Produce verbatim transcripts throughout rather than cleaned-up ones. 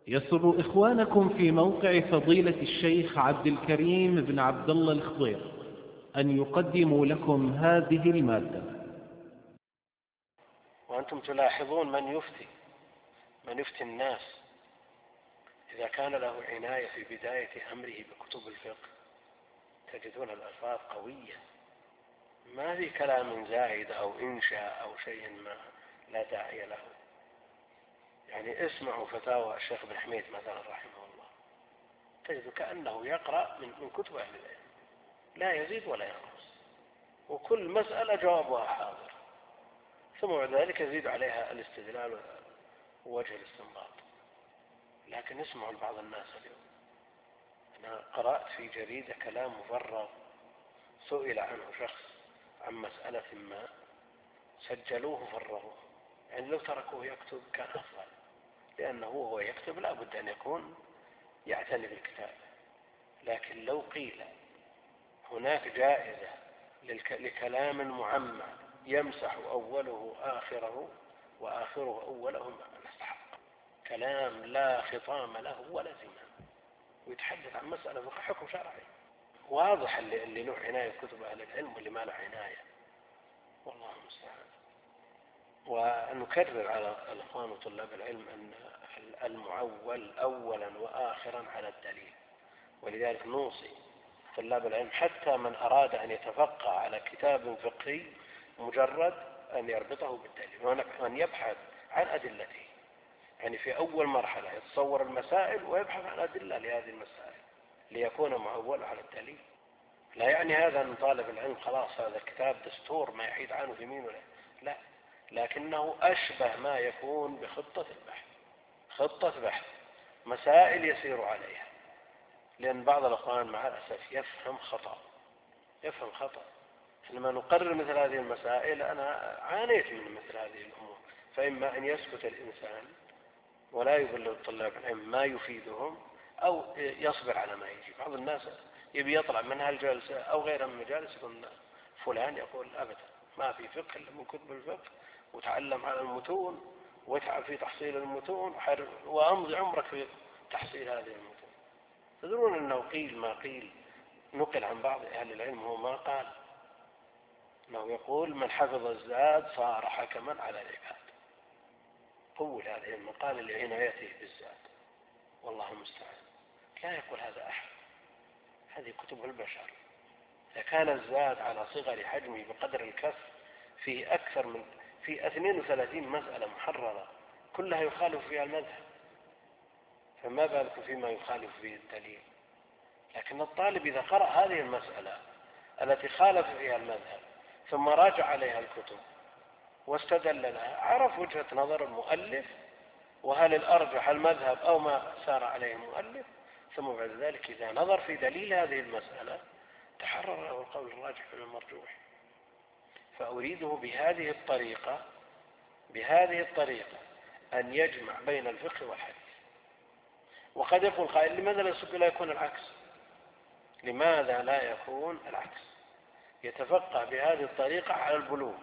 يسر إخوانكم في موقع فضيلة الشيخ عبد الكريم بن عبد الله الخضير أن يقدموا لكم هذه المادة. وأنتم تلاحظون من يفتي من يفتي الناس إذا كان له عناية في بداية أمره بكتب الفقه تجدون الألفاظ قوية، ما في كلام زائد أو إنشاء أو شيء ما لا داعي له. يعني اسمعوا فتاوى الشيخ بن حميد مثلا رحمه الله، تجد كأنه يقرأ من, من كتب أهل العلم، لا يزيد ولا ينقص، وكل مسألة جوابها حاضر، ثم بعد ذلك يزيد عليها الاستدلال ووجه الاستنباط. لكن اسمعوا لبعض الناس اليوم. أنا قرأت في جريدة كلام مفرغ سئل عنه شخص عن مسألة ما، سجلوه فرغوه، يعني لو تركوه يكتب كان أفضل، لأنه هو يكتب لا بد أن يكون يعتني بالكتاب. لكن لو قيل هناك جائزة لكلام معمى يمسح أوله آخره وآخره أوله، ما نستحق كلام لا خطام له ولا زمام، ويتحدث عن مسألة فقه حكم شرعي واضح، اللي, اللي له عناية كتب أهل العلم واللي ما له عناية، والله المستعان. ونكرر على الإخوان وطلاب العلم أن المعول أولا وآخرا على الدليل، ولذلك نوصي طلاب العلم حتى من أراد أن يتفقه على كتاب فقهي مجرد أن يربطه بالدليل وأن يبحث عن أدلته. يعني في أول مرحلة يتصور المسائل ويبحث عن أدلة لهذه المسائل ليكون معول على الدليل. لا يعني هذا أن طالب العلم خلاص هذا الكتاب دستور ما يحيد عنه يمين ولا لا، لكنه أشبه ما يكون بخطة البحث، خطة بحث مسائل يسير عليها. لأن بعض الأخوان مع الأسف يفهم خطأ يفهم خطأ لما نقرر مثل هذه المسائل. أنا عانيت من مثل هذه الأمور، فإما أن يسكت الإنسان ولا يبلغ طلاب العلم ما يفيدهم، أو يصبر على ما يجي. بعض الناس يبي يطلع من هالجلسة أو غيرها من المجالس يقول فلان يقول أبدا ما في فقه إلا من كتب الفقه، وتعلم على المتون واتعب في تحصيل المتون وأمضي عمرك في تحصيل هذه المتون. تدرون أنه قيل ما قيل نقل عن بعض أهل العلم هو ما قال، أنه يقول من حفظ الزاد صار حكما على العباد. قول هذه المقالة لعنايته بالزاد، والله المستعان. لا يقول هذا أحد، هذه كتب البشر. إذا كان الزاد على صغر حجمه بقدر الكف فيه أكثر من في اثنين وثلاثين مسألة محررة كلها يخالف فيها المذهب، فما بالك فيما يخالف فيه الدليل. لكن الطالب إذا قرأ هذه المسألة التي خالف فيها المذهب ثم راجع عليها الكتب واستدل لها، عرف وجهة نظر المؤلف وهل الأرجح المذهب أو ما سار عليه المؤلف، ثم بعد ذلك إذا نظر في دليل هذه المسألة تحرر له القول الراجح من المرجوح. فأريده بهذه الطريقة بهذه الطريقة أن يجمع بين الفقه والحديث. وقد يقول قائل لماذا لا يكون العكس؟ لماذا لا يكون العكس؟ يتفقه بهذه الطريقة على البلوغ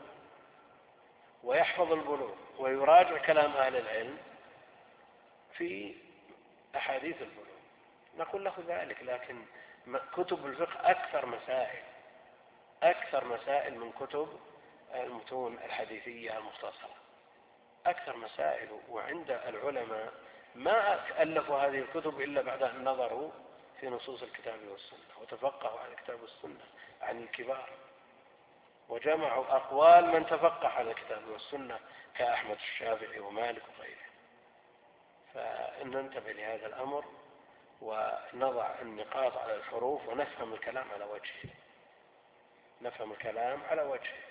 ويحفظ البلوغ ويراجع كلام أهل العلم في أحاديث البلوغ، نقول له ذلك. لكن كتب الفقه أكثر مسائل أكثر مسائل من كتب المتون الحديثية المختصرة، أكثر مسائل. وعند العلماء ما ألفوا هذه الكتب إلا بعد أن نظروا في نصوص الكتاب والسنة وتفقهوا عن الكتاب والسنة عن الكبار، وجمعوا أقوال من تفقه على الكتاب والسنة كأحمد الشافعي ومالك وغيره. فإن ننتبه لهذا الأمر ونضع النقاط على الحروف ونفهم الكلام على وجهه نفهم الكلام على وجهه.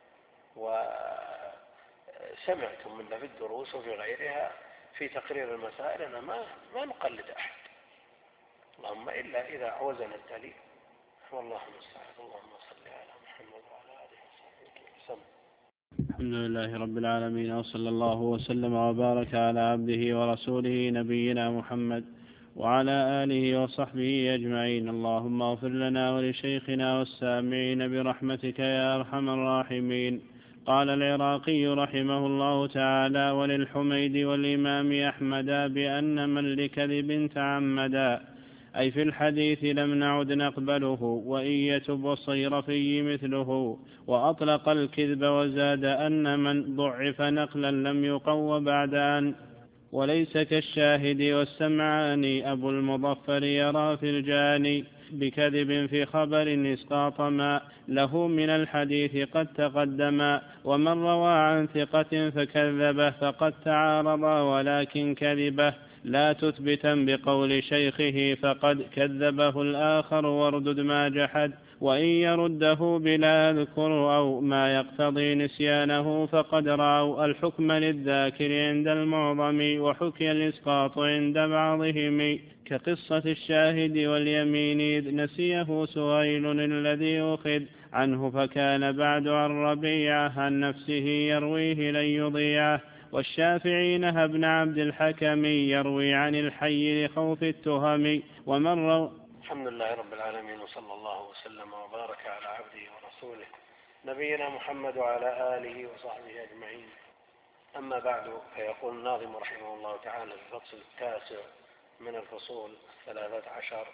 وسمعتم منا في الدروس وفي غيرها في تقرير المسائل أنا ما ما نقلد أحد، اللهم إلا إذا عوزنا الدليل، والله المستعان. اللهم صل على محمد وعلى آله وصحبه وسلم. الحمد لله رب العالمين، وصلى الله وسلم وبارك على عبده ورسوله نبينا محمد وعلى آله وصحبه أجمعين. اللهم اغفر لنا ولشيخنا والسامعين برحمتك يا أرحم الراحمين. قال العراقي رحمه الله تعالى: وللحميد والإمام أحمد بأن من لكذب تعمدا، أي في الحديث لم نعد نقبله، وإن يتب والصيرفي مثله. وأطلق الكذب وزاد أن من ضعف نقلا لم يقو بعد أن، وليس كالشاهد والسمعان. أبو المظفر يرى في الجاني بكذب في خبر إسقاط ما له من الحديث قد تقدما، ومن روى عن ثقة فكذبه فقد تعارضا، ولكن كذبه لا تثبتا بقول شيخه فقد كذبه الآخر واردد ما جحد، وإن يرده بلا يذكر أو ما يقتضي نسيانه فقد رأوا الحكم للذاكر عند المعظم، وحكي الإسقاط عند بعضهم، كقصة الشاهد واليمين إذ نسيه سهيل الذي أخذ عنه فكان بعد عن ربيعه عن نفسه يرويه لن يضيعه. والشافعي نهى ابن عبد الحكم يروي عن الحي لخوف التهم. ومن رو... الحمد لله رب العالمين، وصلى الله وسلم وبارك على عبده ورسوله نبينا محمد وعلى آله وصحبه أجمعين. أما بعد، فيقول الناظم رحمه الله تعالى في الفصل التاسع من الفصول الثلاثة عشر: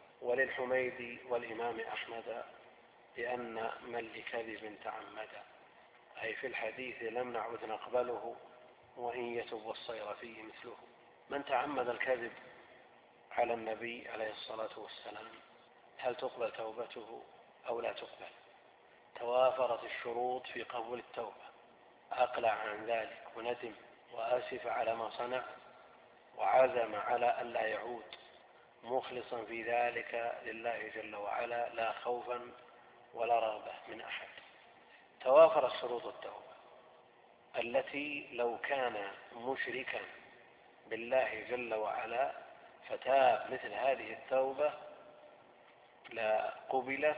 وللحميد والإمام أحمد بأن من لكذب تعمد، أي في الحديث لم نعد نقبله، وإن يتب والصيرفي مثله. من تعمد الكذب على النبي عليه الصلاة والسلام هل تقبل توبته أو لا تقبل؟ توافرت الشروط في قبول التوبة، أقلع عن ذلك وندم وآسف على ما صنع، وعزم على أن لا يعود، مخلصا في ذلك لله جل وعلا لا خوفا ولا رغبة من أحد. توافرت شروط التوبة التي لو كان مشركا بالله جل وعلا فتاب مثل هذه التوبة لا قبلت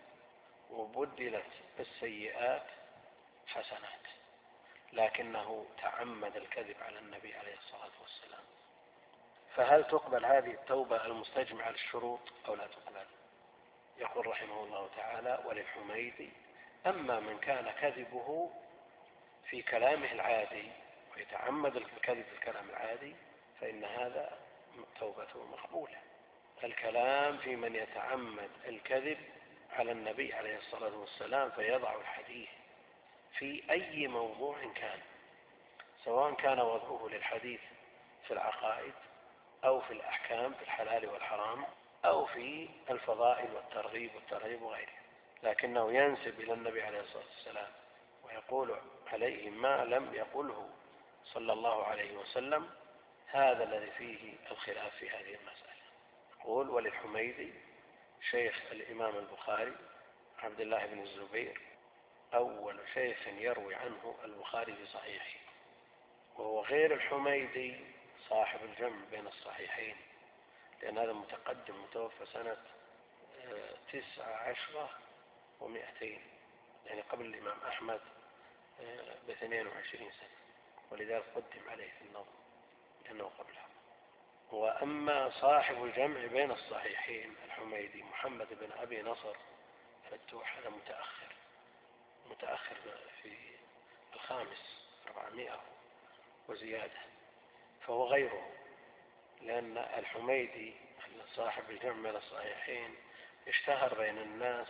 وبدلت بالسيئات حسنات، لكنه تعمد الكذب على النبي عليه الصلاة والسلام. فهل تقبل هذه التوبة المستجمعة للشروط أو لا تقبل؟ يقول رحمه الله تعالى: وللحميد أما من كان كذبه في كلامه العادي ويتعمد الكذب في الكلام العادي فإن هذا توبته مقبولة. الكلام في من يتعمد الكذب على النبي عليه الصلاة والسلام فيضع الحديث في أي موضوع كان، سواء كان وضعه للحديث في العقائد أو في الأحكام في الحلال والحرام أو في الفضائل والترغيب والترهيب وغيره، لكنه ينسب إلى النبي عليه الصلاة والسلام ويقول عليه ما لم يقله صلى الله عليه وسلم، هذا الذي فيه الخلاف في هذه المسألة. يقول: وللحميدي شيخ الإمام البخاري عبد الله بن الزبير أول شيخ يروي عنه البخاري في صحيحه، وهو غير الحميدي صاحب الجمع بين الصحيحين، لأن هذا متقدم متوفى سنة تسعة عشرة ومئتين، يعني قبل الإمام أحمد باثنين وعشرين سنة، ولذلك قدم عليه في النظم لأنه قبله. وأما صاحب الجمع بين الصحيحين الحميدي محمد بن أبي نصر فتوح، هذا متأخر متأخر في الخامس أربعمائة وزيادة، فهو غيره، لأن الحميدي صاحب الجمع بين الصحيحين اشتهر بين الناس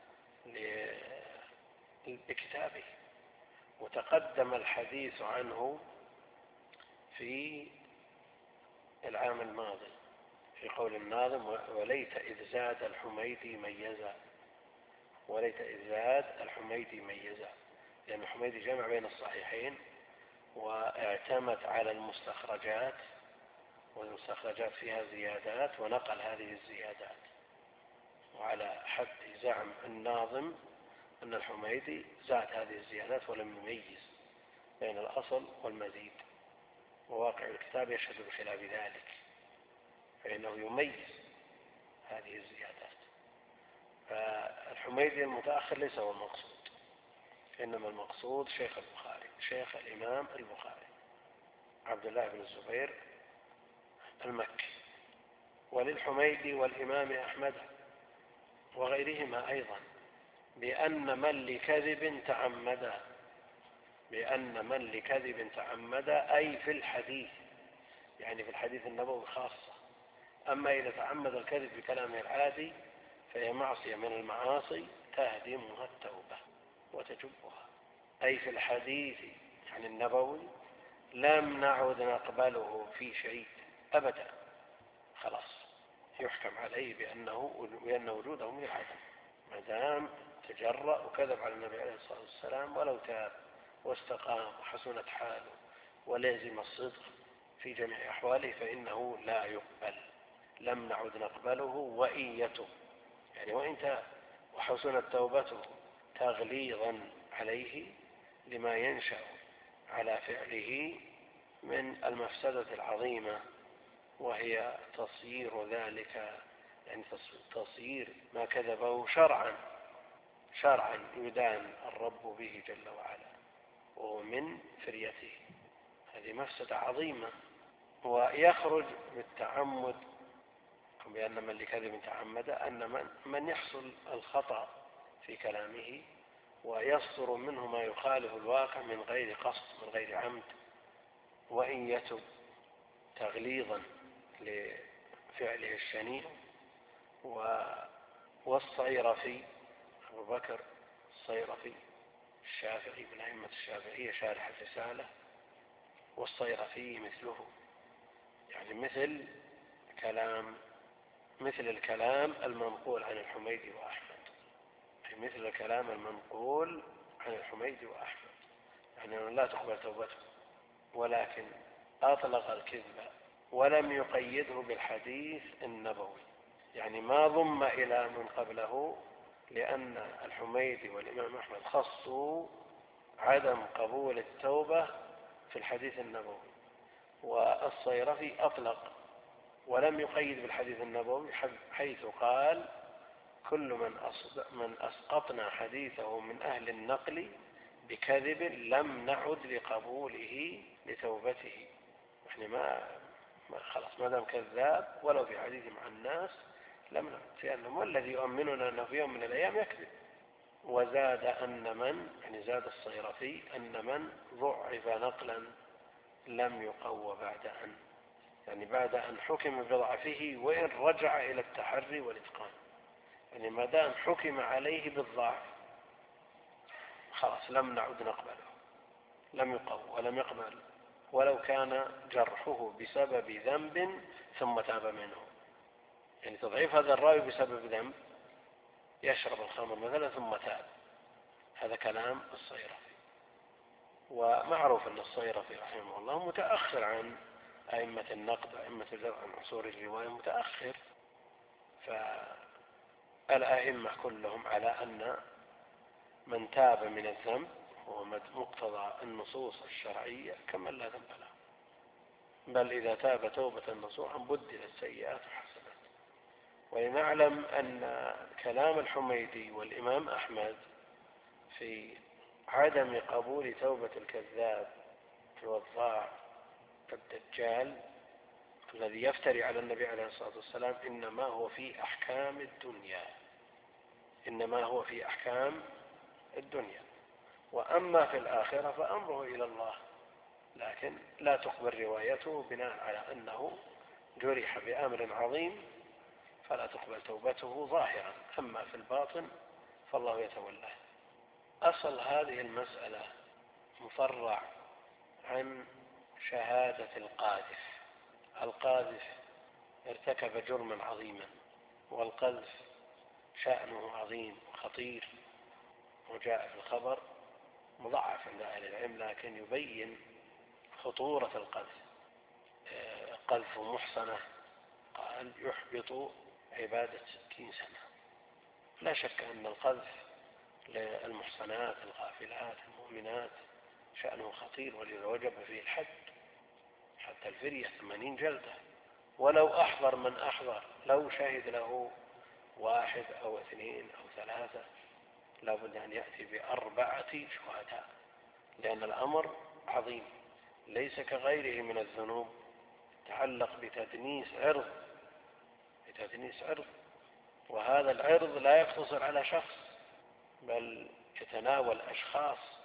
بكتابه، وتقدم الحديث عنه في العام الماضي في قول الناظم: وليت إذ زاد الحميدي ميزا، وليت إذ زاد الحميدي ميزا، لأن الحميدي جمع بين الصحيحين واعتمد على المستخرجات، والمستخرجات فيها زيادات ونقل هذه الزيادات، وعلى حد زعم الناظم أن الحميدي زاد هذه الزيادات ولم يميز بين الأصل والمزيد، وواقع الكتاب يشهد بخلاف ذلك، فإنه يميز هذه الزيادات. فالحميدي المتأخر ليس هو المقصود، إنما المقصود شيخ البخاري، شيخ الإمام البخاري عبد الله بن الزبير المكي. وللحميدي والإمام أحمد وغيرهما أيضا بأن من لكذب تعمدا، بأن من لكذب تعمد أي في الحديث، يعني في الحديث النبوي خاصة. أما إذا تعمد الكذب بكلامه العادي فهي معصية من المعاصي تهدمها التوبة وتجبها. أي في الحديث عن النبوي لم نعد نقبله في شيء أبدا، خلاص يحكم عليه بأنه بأن وجوده من العدم ما دام تجرأ وكذب على النبي عليه الصلاة والسلام، ولو تاب واستقام وحسنت حاله ولازم الصدق في جميع أحواله فإنه لا يقبل، لم نعد نقبله وإن يتب، يعني وإن تاب وحسنت توبته تغليظا عليه لما ينشأ على فعله من المفسدة العظيمة، وهي تصيير ذلك، يعني تصيير ما كذبه شرعا شرعا يدان الرب به جل وعلا وهو من فريته. هذه مفسدة عظيمة. ويخرج بالتعمد بأن من لكذب تعمد أن من, من يحصل الخطأ في كلامه ويصدر منه ما يخالف الواقع من غير قصد من غير عمد، وإن يتب تغليظا لفعله الشنيع. والصيرفي أبو بكر الصيرفي الشافعي من أئمة الشافعية شارح الرسالة، والصيرفي مثله، يعني مثل كلام مثل الكلام المنقول عن الحميدي وأحمد، يعني مثل الكلام المنقول عن الحميدي وأحمد، يعني أنه لا تقبل توبته، ولكن أطلق الكذب ولم يقيده بالحديث النبوي، يعني ما ضم إلى من قبله، لأن الحميدي والإمام أحمد خصوا عدم قبول التوبة في الحديث النبوي، والصيرفي أطلق ولم يقيد بالحديث النبوي حيث قال كل من من أسقطنا حديثه من أهل النقل بكذب لم نعد لقبوله لتوبته، يعني ما خلاص ما دام كذاب ولو في حديث مع الناس لم نعد، لأنه ما الذي يؤمننا أنه في يوم من الأيام يكذب. وزاد أن من يعني زاد الصيرفي أن من ضعف نقلا لم يقوى بعد أن يعني بعد أن حكم بضعفه وإن رجع إلى التحري والإتقان، يعني ما دام حكم عليه بالضعف خلاص لم نعد نقبله، لم يقوى ولم يقبل ولو كان جرحه بسبب ذنب ثم تاب منه. يعني تضعيف هذا الراوي بسبب ذنب يشرب الخمر مثلا ثم تاب، هذا كلام الصيرفي. ومعروف أن الصيرفي رحمه الله متأخر عن أئمة النقد وأئمة الجرح عن عصور الرواية متأخر، فالأئمة كلهم على أن من تاب من الذنب هو مقتضى النصوص الشرعية كمن لا ذنب له، بل إذا تاب توبة نصوحا بدلت سيئات حسنات. ولنعلم أن كلام الحميدي والإمام أحمد في عدم قبول توبة الكذاب الوضاع الدجال الذي يفتري على النبي عليه الصلاة والسلام إنما هو في أحكام الدنيا إنما هو في أحكام الدنيا، وأما في الآخرة فأمره إلى الله، لكن لا تقبل روايته بناء على أنه جرح بأمر عظيم فلا تقبل توبته ظاهرا، أما في الباطن فالله يتولاه. أصل هذه المسألة مفرع عن شهادة القاذف. القاذف ارتكب جرما عظيما، والقذف شأنه عظيم وخطير، وجاء في الخبر مضاعف عند أهل العلم لكن يبين خطورة القذف. قذف محصنة قال يحبط عبادة ستين سنة. لا شك أن القذف للمحصنات الغافلات المؤمنات شأنه خطير، ولذا وجب فيه الحد حتى الفرية ثمانين جلدة، ولو أحضر من أحضر، لو شهد له واحد أو اثنين أو ثلاثة لابد أن يأتي بأربعة شهداء، لأن الأمر عظيم ليس كغيره من الذنوب تعلق بتدنيس عرض بتدنيس عرض وهذا العرض لا يقتصر على شخص بل يتناول أشخاص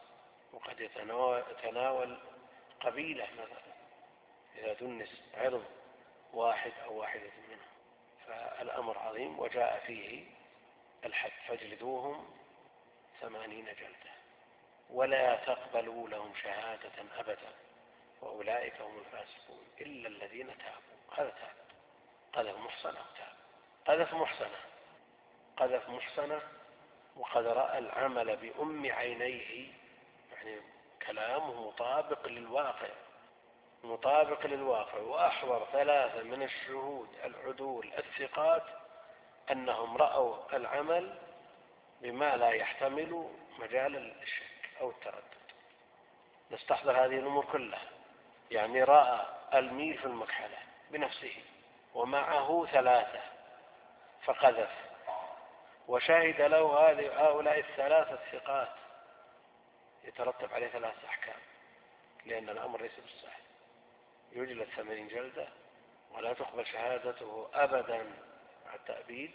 وقد يتناول قبيلة مثلا إذا دنس عرض واحد أو واحدة منهم، فالأمر عظيم وجاء فيه الحد فاجلدوهم ثمانين جلدة ولا تقبلوا لهم شهادة أبدا وأولئك هم الفاسقون إلا الذين تابوا. هذا تاب، قذف محصنة تاب، قذف محصنة قذف محصنة وقد رأى العمل بأم عينيه، يعني كلامه مطابق للواقع مطابق للواقع وأحضر ثلاثة من الشهود العدول الثقات أنهم رأوا العمل بما لا يحتمل مجال الشك أو التردد. نستحضر هذه الأمور كلها، يعني رأى الميل في المكحلة بنفسه ومعه ثلاثة فقذف وشهد له هؤلاء الثلاثة الثقات، يترتب عليه ثلاث أحكام، لأن الأمر ليس بالسهل. يجلد ثمانين جلدة ولا تقبل شهادته أبدا مع التأبيد،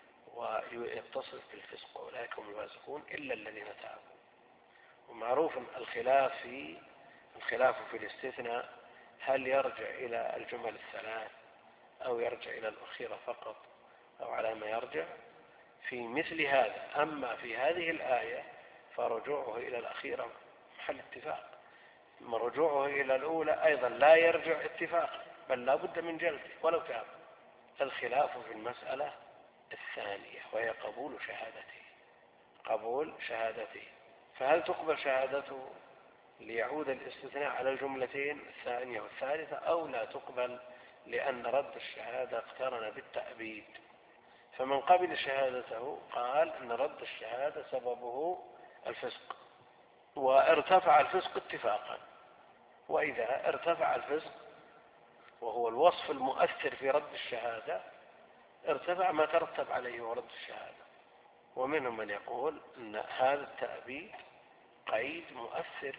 ويتصف بالفسق وأولئك هم الفاسقون إلا الذين تابوا. ومعروف الخلاف في الخلاف في الاستثناء، هل يرجع إلى الجمل الثلاث أو يرجع إلى الأخيرة فقط أو على ما يرجع في مثل هذا. أما في هذه الآية فرجوعه إلى الأخيرة محل اتفاق، أما رجوعه إلى الأولى أيضا لا يرجع اتفاقا، بل لا بد من جلده ولو تاب. الخلاف في المسألة الثانية وهي قبول شهادته قبول شهادته فهل تقبل شهادته ليعود الاستثناء على الجملتين الثانية والثالثة أو لا تقبل، لأن رد الشهادة اقترن بالتأبيد. فمن قبل شهادته قال أن رد الشهادة سببه الفسق، وارتفع الفسق اتفاقا. وإذا ارتفع الفسق وهو الوصف المؤثر في رد الشهادة ارتفع ما ترتب عليه ورد الشهادة. ومنهم من يقول أن هذا التأبيد قيد مؤثر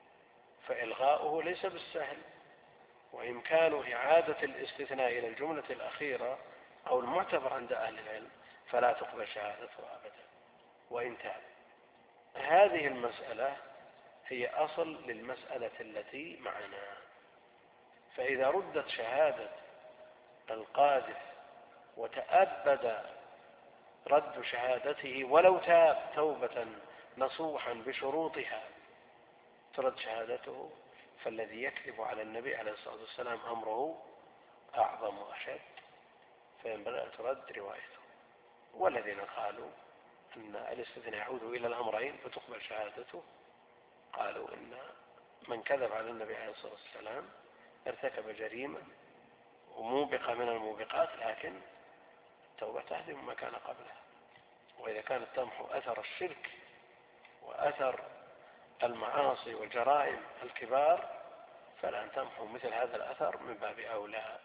فإلغاؤه ليس بالسهل، وإمكان إعادة الاستثناء إلى الجملة الأخيرة أو المعتبر عند أهل العلم فلا تقبل شهادته أبدا وإن تاب. هذه المسألة هي أصل للمسألة التي معنا. فإذا ردت شهادة القاذف وتأبد رد شهادته ولو تاب توبة نصوحا بشروطها ترد شهادته، فالذي يكذب على النبي عليه الصلاة والسلام أمره أعظم وأشد، فينبغي أن ترد روايته. والذين قالوا أن الاستثناء يعود إلى الأمرين فتقبل شهادته قالوا إن من كذب على النبي عليه الصلاة والسلام ارتكب جريمة وموبقة من الموبقات، لكن التوبة تهدم ما كان قبلها. وإذا كانت تمحو أثر الشرك وأثر المعاصي والجرائم الكبار فلن تمحو مثل هذا الأثر من باب أولى.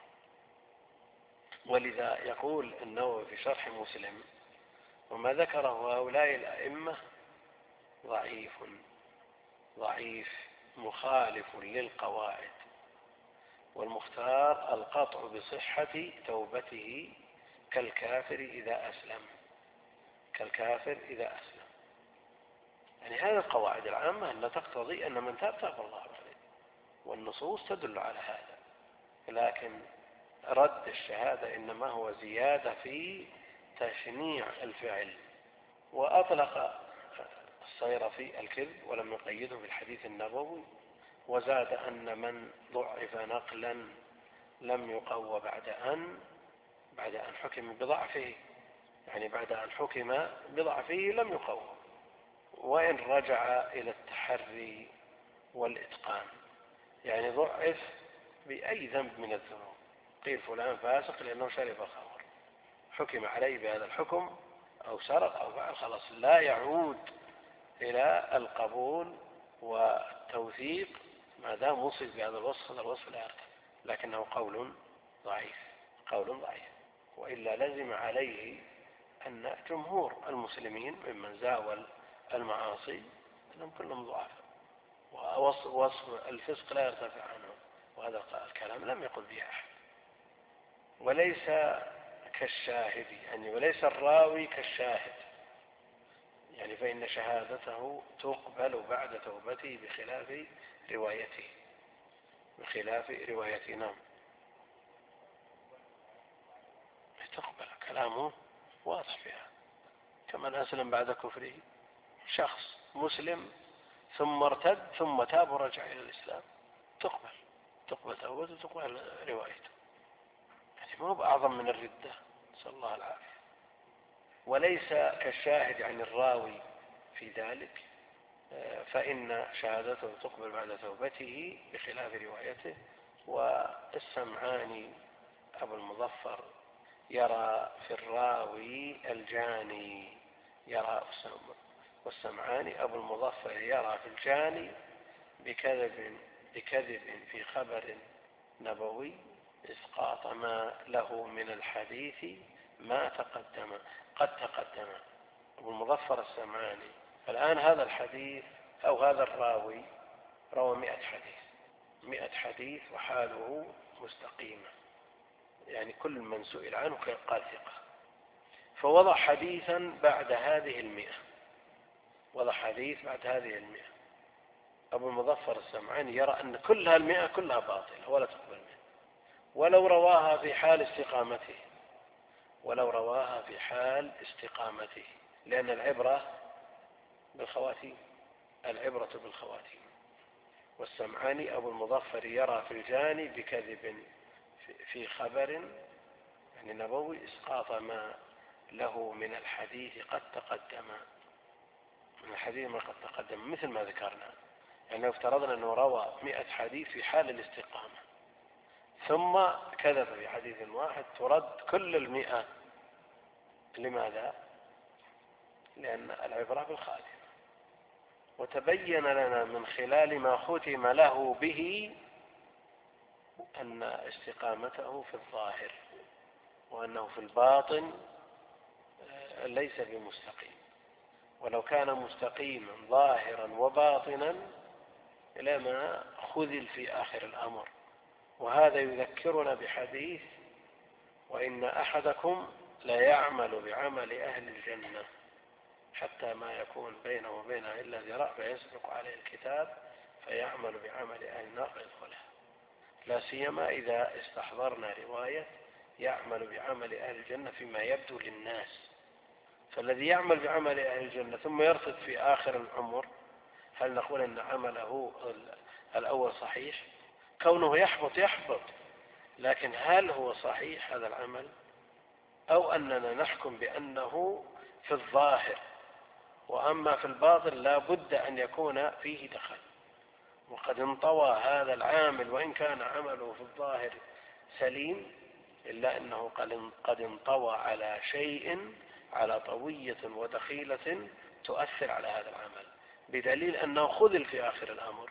ولذا يقول النووي في شرح مسلم: وما ذكره هؤلاء الأئمة ضعيف ضعيف مخالف للقواعد، والمختار القطع بصحة توبته كالكافر إذا أسلم كالكافر إذا أسلم. يعني هذه القواعد العامة أن تقتضي أن من تاب تاب الله عليه، والنصوص تدل على هذا. لكن رد الشهادة إنما هو زيادة في تشنيع الفعل. وأطلق الصيرفي الكذب ولم يقيده بالحديث النبوي، وزاد أن من ضعف نقلا لم يقوى بعد أن بعد أن حكم بضعفه، يعني بعد أن حكم بضعفه لم يقوى، وإن رجع إلى التحري والإتقان. يعني ضعف بأي ذنب من الذنوب، قيل فلان فاسق لأنه شرب الخمر، حكم عليه بهذا الحكم أو سرق أو فعل، خلاص لا يعود إلى القبول والتوثيق ما دام وصف بهذا الوصف. هذا الوصف لا يرتفع، لكنه قول ضعيف قول ضعيف وإلا لزم عليه أن جمهور المسلمين ممن زاول المعاصي أنهم كلهم ضعفاء، ووصف الفسق لا يرتفع عنه، وهذا الكلام لم يقل به أحد. وليس كالشاهد، يعني وليس الراوي كالشاهد، يعني فإن شهادته تقبل بعد توبته بخلاف روايته بخلاف روايته نعم تقبل كلامه واضح فيها. كمن أسلم بعد كفره، شخص مسلم ثم ارتد ثم تاب ورجع إلى الإسلام تقبل تقبل توبته وتقبل روايته، يعني ما هو بأعظم من الردة، نسأل الله العافية. وليس كالشاهد عن الراوي في ذلك، فإن شهادته تقبل بعد توبته بخلاف روايته. والسمعاني أبو المظفر يرى في الراوي الجاني يرى والسمعاني أبو المظفر يرى في الجاني بكذب بكذب في خبر نبوي إسقاط ما له من الحديث ما تقدم قد تقدم. أبو المظفر السمعاني الآن هذا الحديث أو هذا الراوي روى مئة حديث مئة حديث وحاله مستقيمة، يعني كل من سئل عنه قال ثقة، فوضع حديثا بعد هذه المئة وضع حديث بعد هذه المئة. أبو المظفر السمعاني يرى أن كل هالمئة كلها باطلة ولا تقبل منه، ولو رواها في حال استقامته ولو رواها في حال استقامته لأن العبرة بالخواتيم العبرة بالخواتيم. والسمعاني أبو المظفر يرى في الجاني بكذب في خبر يعني نبوي إسقاط ما له من الحديث قد تقدم من الحديث ما قد تقدم مثل ما ذكرنا. يعني لو افترضنا أنه روى مئة حديث في حال الاستقامة ثم كذب في حديث واحد ترد كل المئة. لماذا؟ لأن العبرة بالخاتمة. وتبين لنا من خلال ما ختم له به أن استقامته في الظاهر وأنه في الباطن ليس بمستقيم، ولو كان مستقيما ظاهرا وباطنا لما خذل في آخر الأمر. وهذا يذكرنا بحديث وإن أحدكم لا يعمل بعمل أهل الجنة حتى ما يكون بينه وبينها إلا ذراع فيسبق عليه الكتاب فيعمل بعمل أهل النار فيدخلها. لا سيما إذا استحضرنا رواية يعمل بعمل أهل الجنة فيما يبدو للناس. فالذي يعمل بعمل أهل الجنة ثم يرتد في آخر العمر، هل نقول أن عمله الأول صحيح؟ كونه يحبط يحبط، لكن هل هو صحيح هذا العمل؟ أو أننا نحكم بأنه في الظاهر وأما في الباطن لا بد أن يكون فيه دخل. وقد انطوى هذا العامل وإن كان عمله في الظاهر سليم إلا أنه قد انطوى على شيء على طوية ودخيلة تؤثر على هذا العمل، بدليل أنه خذل في آخر الأمر.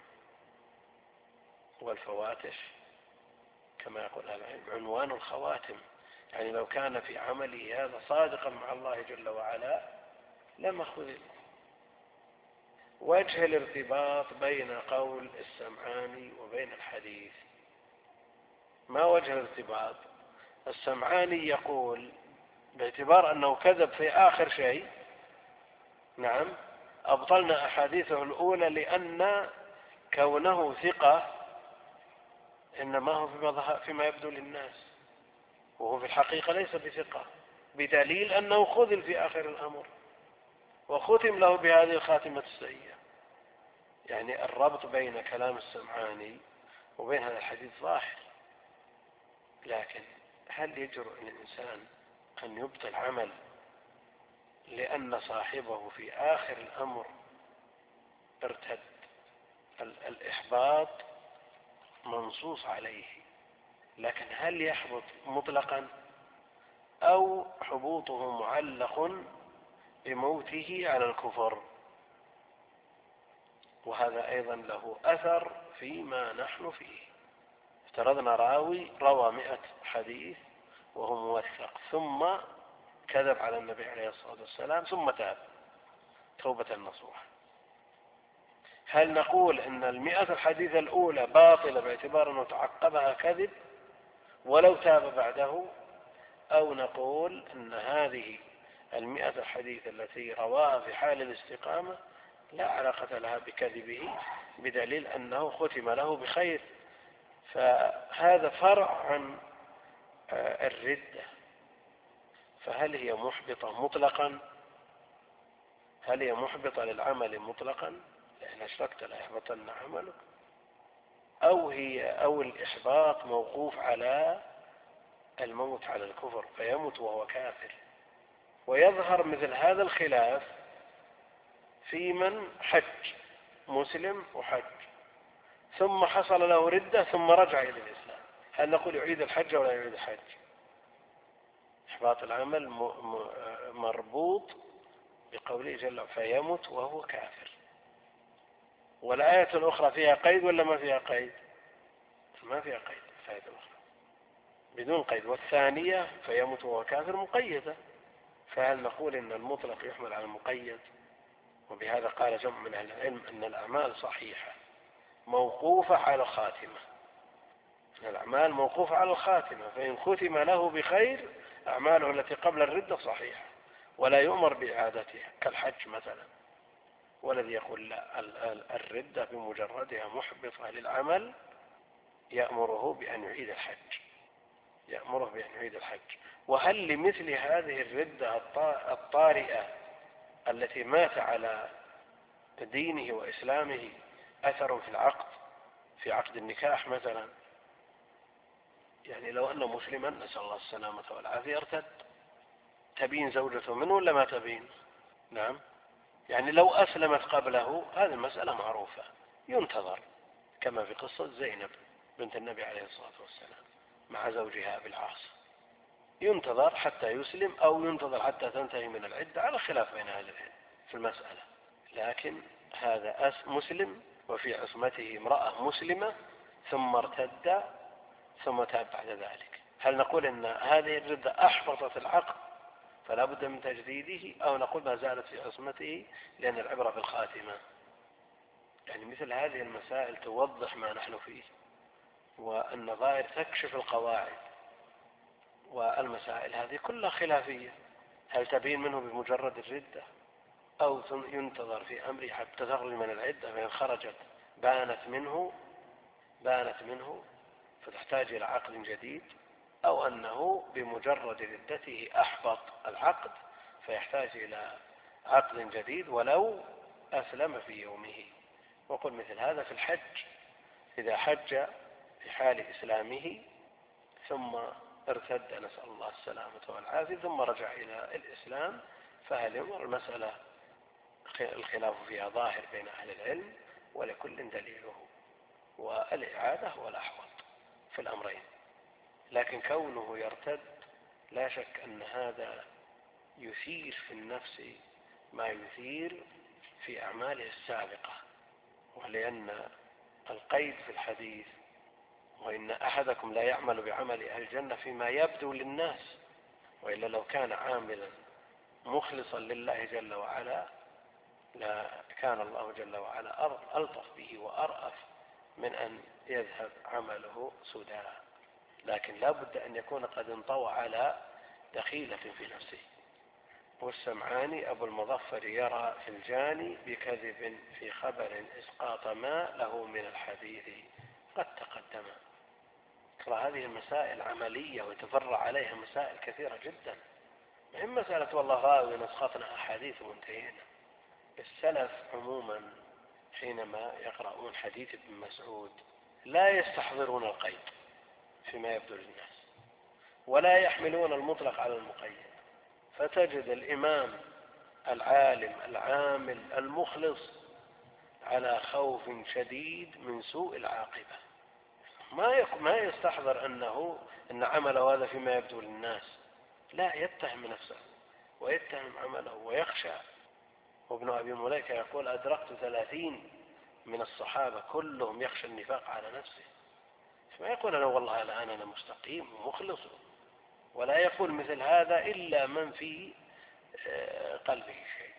والفواتح كما يقول العلم عنوان الخواتم، يعني لو كان في عمله هذا صادقا مع الله جل وعلا لما خذل. وجه الارتباط بين قول السمعاني وبين الحديث، ما وجه الارتباط؟ السمعاني يقول باعتبار أنه كذب في آخر شيء نعم أبطلنا أحاديثه الأولى لأن كونه ثقة إنما هو فيما يبدو للناس وهو في الحقيقة ليس بثقة، بدليل أنه خذل في آخر الأمر وختم له بهذه الخاتمة السيئة. يعني الربط بين كلام السمعاني وبين هذا الحديث ظاهر، لكن هل يجرؤ الإنسان أن يبطل عمل لأن صاحبه في آخر الأمر ارتد؟ الإحباط منصوص عليه، لكن هل يحبط مطلقا أو حبوطه معلق بموته على الكفر؟ وهذا أيضا له أثر فيما نحن فيه. افترضنا راوي روى مئة حديث وهو موثق ثم كذب على النبي عليه الصلاة والسلام ثم تاب توبة نصوحة، هل نقول ان المئة الحديث الأولى باطلة باعتبار أنه تعقبها كذب ولو تاب بعده، أو نقول أن هذه المئة الحديث التي رواها في حال الاستقامة لا علاقة لها بكذبه، بدليل أنه ختم له بخير. فهذا فرع عن الردة. فهل هي محبطة مطلقا؟ هل هي محبطة للعمل مطلقا لأن أشركت لا يحبطن عملك، أو هي أو الإحباط موقوف على الموت على الكفر فيموت وهو كافر؟ ويظهر مثل هذا الخلاف في من حج، مسلم وحج ثم حصل له ردة ثم رجع إلى الإسلام، هل نقول يعيد الحج ولا يعيد الحج؟ إحباط العمل مربوط بقوله جل وعلا فيموت وهو كافر. والآية الأخرى فيها قيد ولا ما فيها قيد؟ ما فيها قيد الآية الأخرى بدون قيد، والثانية فيموت وهو كافر مقيدة. فهل نقول إن المطلق يحمل على المقيد؟ وبهذا قال جمع من أهل العلم أن الأعمال صحيحة موقوفة على الخاتمة. الأعمال موقوفة على الخاتمة، فإن ختم له بخير أعماله التي قبل الردة صحيحة ولا يؤمر بإعادتها كالحج مثلا. والذي يقول لا الردة بمجردها محبطة للعمل يأمره بأن يعيد الحج، يأمره بأن يعيد الحج. وهل لمثل هذه الردة الطارئة التي مات على دينه وإسلامه أثر في العقد، في عقد النكاح مثلا؟ يعني لو أن مسلما نسأل الله السلامة والعافية ارتد، تبين زوجته منه ولا ما تبين؟ نعم. يعني لو أسلمت قبله هذه المسألة معروفة، ينتظر كما في قصة زينب بنت النبي عليه الصلاة والسلام مع زوجها أبي العاص، ينتظر حتى يسلم أو ينتظر حتى تنتهي من العدة، على خلاف بين أهل العلم في المسألة. لكن هذا مسلم وفي عصمته امرأة مسلمة ثم ارتد ثم تاب بعد ذلك، هل نقول ان هذه الردة احبطت العقد فلا بد من تجديده، او نقول ما زالت في عصمته لان العبرة بالخاتمة؟ يعني مثل هذه المسائل توضح ما نحن فيه، والنظائر تكشف القواعد، والمسائل هذه كلها خلافية. هل تبين منه بمجرد الردة او ينتظر في امره حتى تخرج من العدة، فإن خرجت بانت منه بانت منه فتحتاج إلى عقد جديد، أو أنه بمجرد ردته أحبط العقد فيحتاج إلى عقد جديد ولو أسلم في يومه. وقل مثل هذا في الحج، إذا حج في حال إسلامه ثم ارتد نسأل الله السلامة والعافية ثم رجع إلى الإسلام، فهل يمر؟ المسألة الخلاف فيها ظاهر بين أهل العلم ولكل دليله، والإعادة هو الأحوط في الأمرين. لكن كونه يرتد لا شك أن هذا يثير في النفس ما يثير في أعماله السابقة، ولأن القيد في الحديث وإن أحدكم لا يعمل بعمل أهل الجنة فيما يبدو للناس، وإلا لو كان عاملا مخلصا لله جل وعلا لا كان الله جل وعلا ألطف به وأرأف من أن يذهب عمله سدى. لكن لا بد أن يكون قد انطوى على دخيلة في نفسه. والسمعاني أبو المظفر يرى في الجاني بكذب في خبر إسقاط ما له من الحديث قد تقدم. ترى هذه المسائل عملية ويتفرع عليها مسائل كثيرة جدا، مهم مسألة والله راوي نسختنا أحاديث وانتهينا. السلف عموما حينما يقرؤون حديث ابن مسعود لا يستحضرون القيد فيما يبدو للناس ولا يحملون المطلق على المقيد، فتجد الإمام العالم العامل المخلص على خوف شديد من سوء العاقبة، ما ما يستحضر أنه أن عمله هذا فيما يبدو للناس، لا، يتهم نفسه ويتهم عمله ويخشى. وابن أبي مليكة يقول أدركت ثلاثين من الصحابة كلهم يخشى النفاق على نفسه، ما يقول أنا والله الآن أنا مستقيم ومخلص، ولا يقول مثل هذا إلا من في قلبه شيء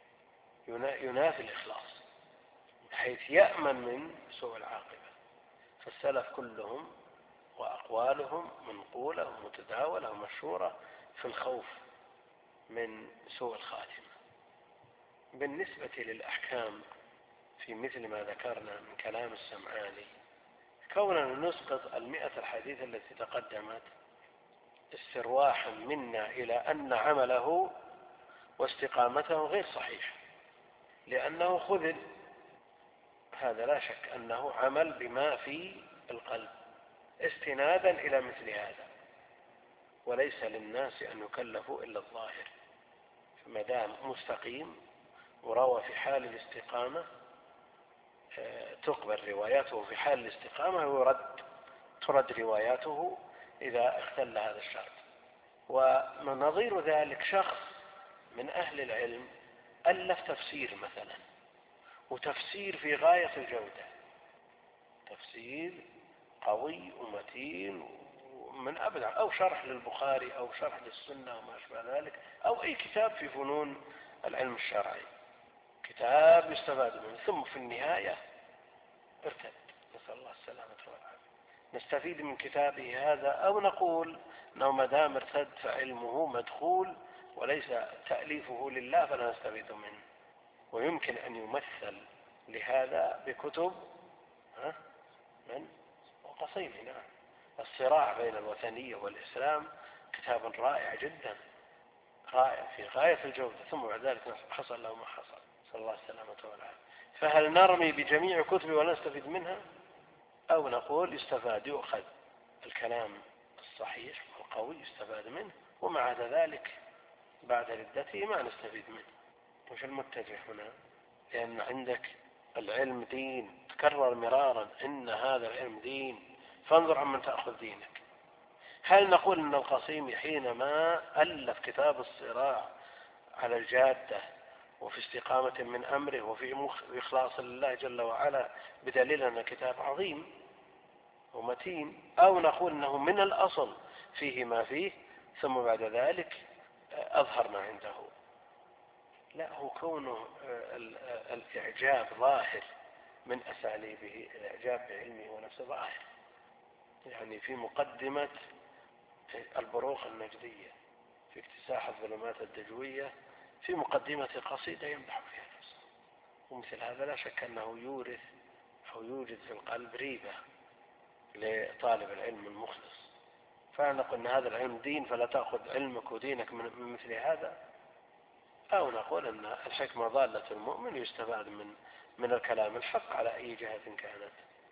ينافي الإخلاص بحيث يأمن من سوء العاقبة. فالسلف كلهم وأقوالهم منقولة ومتداولة ومشهورة في الخوف من سوء الخاتمة. بالنسبة للأحكام في مثل ما ذكرنا من كلام السمعاني، كوننا نسقط المئة الحديث التي تقدمت استرواحا منا إلى أن عمله واستقامته غير صحيح، لأنه خذل، هذا لا شك أنه عمل بما في القلب استنادا إلى مثل هذا، وليس للناس أن يكلفوا إلا الظاهر. فما دام مستقيم وروى في حال الاستقامة تقبل رواياته في حال الاستقامة، ويرد ترد رواياته إذا اختل هذا الشرط. ونظير ذلك شخص من أهل العلم ألف تفسير مثلا، وتفسير في غاية الجودة، تفسير قوي ومتين من أبدع، أو شرح للبخاري أو شرح للسنة وما أشبه ذلك، أو أي كتاب في فنون العلم الشرعي، كتاب يستفاد منه، ثم في النهاية ارتد، نسأل الله السلامة والعافية. نستفيد من كتابه هذا، أو نقول أنه ما دام ارتد فعلمه مدخول وليس تأليفه لله فلا نستفيد منه. ويمكن أن يمثل لهذا بكتب ها من القصيمي، نعم، الصراع بين الوثنية والإسلام، كتاب رائع جدا، رائع في غاية الجودة، ثم بعد ذلك حصل له ما حصل، صلى الله السلامة والعافية. فهل نرمي بجميع كتبه ولا نستفيد منها، أو نقول يستفاد، يؤخذ الكلام الصحيح والقوي يستفاد منه، ومع عدا ذلك بعد ردته ما نستفيد منه؟ وش المتجه هنا؟ لأن عندك العلم دين، تكرر مرارا إن هذا العلم دين، فانظر عمن تأخذ دينك. هل نقول أن القصيمي حينما ألف كتاب الصراع على الجادة وفي استقامة من أمره وفي إخلاص لله جل وعلا بدليل أنه كتاب عظيم ومتين، أو نقول أنه من الأصل فيه ما فيه ثم بعد ذلك أظهر ما عنده؟ لا، هو كونه الإعجاب ظاهر من أساليبه، الإعجاب بعلمه ونفسه ظاهر. يعني في مقدمة البروق النجدية في اكتساح الظلمات الدجوية، في مقدمة قصيدة يمدح فيها نفسه، ومثل هذا لا شك أنه يورث أو يوجد في القلب ريبة لطالب العلم المخلص. فنقول أن هذا العلم دين فلا تأخذ علمك ودينك من مثل هذا، أو نقول أن الحكمة ضالة المؤمن يستفاد من من الكلام الحق على أي جهة كانت.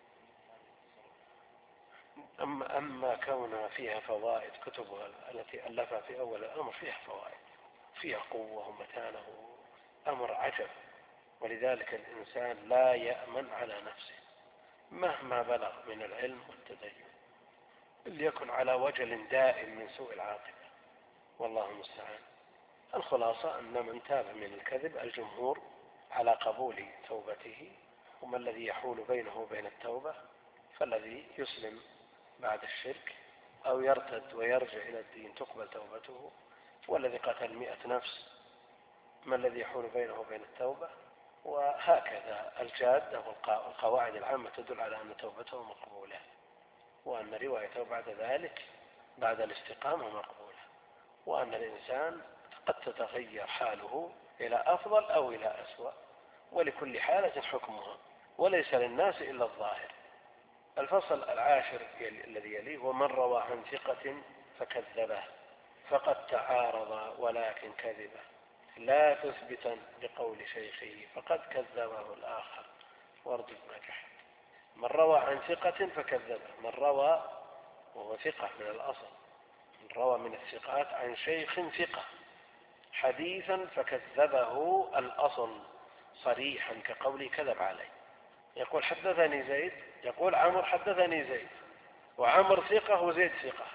أما, أما كونها فيها فوائد، كتبها التي ألفها في أول الأمر فيها فوائد، فيها قوة ومتانة، أمر عجب. ولذلك الإنسان لا يأمن على نفسه مهما بلغ من العلم والتدين، ليكن على وجل دائم من سوء العاقبة، والله المستعان. الخلاصة أن من تاب من الكذب الجمهور على قبول توبته، وما الذي يحول بينه وبين التوبة؟ فالذي يسلم بعد الشرك أو يرتد ويرجع إلى الدين تقبل توبته، والذي قتل مئة نفس ما الذي يحول بينه وبين التوبة؟ وهكذا الجادة والقواعد العامة تدل على أن توبته مقبولة، وأن روايته بعد ذلك بعد الاستقامة مقبولة، وأن الإنسان قد تتغير حاله إلى أفضل أو إلى أسوأ، ولكل حالة حكمها، وليس للناس إلا الظاهر. الفصل العاشر الذي يليه: ومن روى عن ثقة فكذبه فقد تعارض ولكن كذبه، لا تثبتا لقول شيخه فقد كذبه الآخر واردد ما جحد. من روى عن ثقة فكذبه، من روى وهو ثقة من الأصل، من روى من الثقات عن شيخ ثقة حديثا فكذبه الأصل صريحا كقولي كذب علي. يقول حدثني زيد، يقول عمر حدثني زيد، وعمر ثقة وزيد ثقة،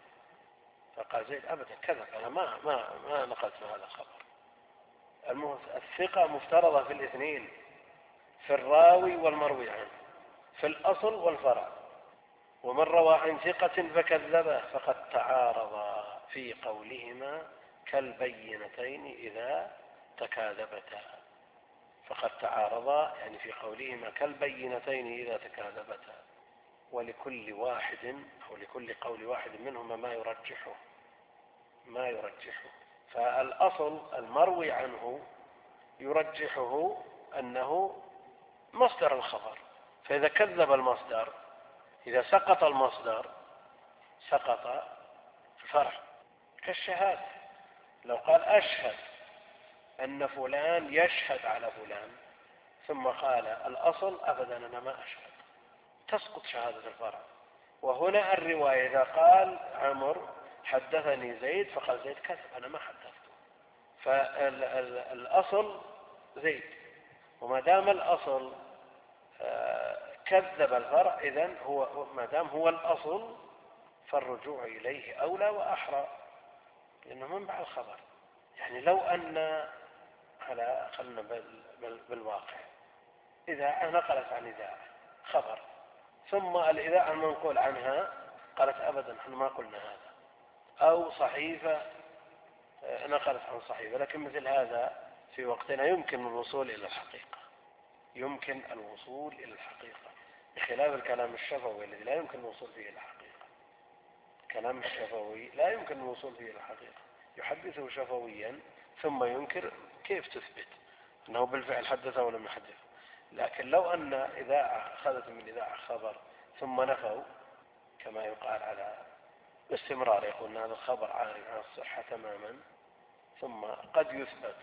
فقال زيد أبدا كذب، أنا ما ما ما نقلت هذا الخبر. الثقة مفترضة في الاثنين، في الراوي والمروي عنه، في الأصل والفرع. ومن روى عن ثقة فكذبه فقد تعارض في قولهما كالبينتين إذا تكاذبتا، فقد تعارضا يعني في قولهما كالبينتين إذا تكاذبتا، ولكل واحد أو لكل قول واحد منهما ما يرجحه ما يرجحه فالأصل المروي عنه يرجحه أنه مصدر الخبر، فإذا كذب المصدر، إذا سقط المصدر سقط الفرع. كالشهادة، لو قال أشهد أن فلان يشهد على فلان ثم قال الأصل أبدا أنا ما أشهد، تسقط شهادة الفرع. وهنا الرواية إذا قال عمرو حدثني زيد فقال زيد كذب أنا ما حدثته، فالأصل زيد، وما دام الأصل كذب الفرع إذن هو ما دام هو الأصل فالرجوع إليه أولى وأحرى لأنه منبع الخبر. يعني لو أن على خلنا بالواقع إذاعة نقلت عن إذاعة خبر، ثم الإذاعة المنقول عنها قالت أبدا نحن ما قلنا هذا، أو صحيفة نقلت عن صحيفة، لكن مثل هذا في وقتنا يمكن الوصول إلى الحقيقة، يمكن الوصول إلى الحقيقة بخلاف الكلام الشفوي الذي لا يمكن الوصول فيه إلى الحقيقة. الكلام الشفوي لا يمكن الوصول فيه إلى الحقيقة، يحدثه شفويا ثم ينكر، كيف تثبت أنه بالفعل حدثه ولم يحدثه؟ لكن لو أن إذاعة أخذت من إذاعة خبر ثم نفوا كما يقال على باستمرار، يقول أن هذا الخبر عارف عن الصحة تماما، ثم قد يثبت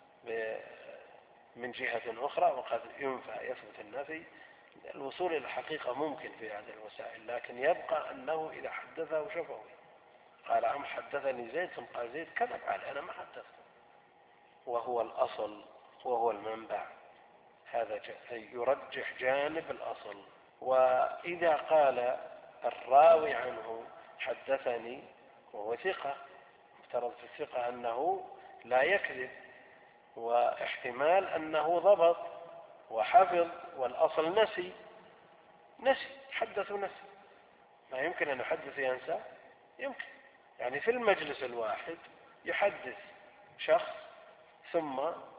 من جهة أخرى وقد ينفع يثبت النفي، الوصول إلى الحقيقة ممكن في هذه الوسائل، لكن يبقى أنه إذا حدثه شفوي قال عم حدثني زيد ثم قال زيد كذب علي أنا ما حدثته، وهو الأصل وهو المنبع، هذا يرجح جانب الأصل. وإذا قال الراوي عنه حدثني وهو ثقة، افترض في الثقة أنه لا يكذب، واحتمال أنه ضبط وحفظ والأصل نسي، نسي حدث نسي، ما يمكن أن يحدث ينسى، يمكن يعني في المجلس الواحد يحدث شخص ثم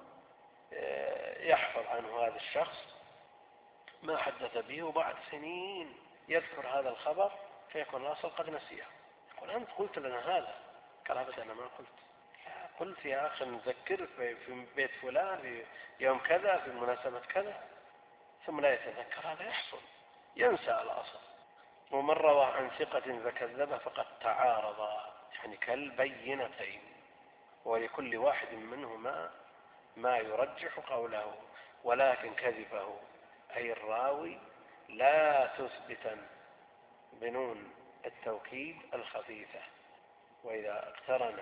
يحفظ عنه هذا الشخص ما حدث به، وبعد سنين يذكر هذا الخبر فيكون الأصل قد نسيه، يقول أنت قلت لنا هذا، قال أبدا أنا ما قلت، قلت يا أخي نذكر في بيت فلان في يوم كذا في مناسبة كذا، ثم لا يتذكر، هذا يحصل، ينسى الأصل. ومن روى عن ثقة فكذبه فقد تعارض، يعني كالبينتين، ولكل واحد منهما ما يرجح قوله، ولكن كذبه أي الراوي لا تثبتا بنون التوكيد الخفيفة، وإذا اقترن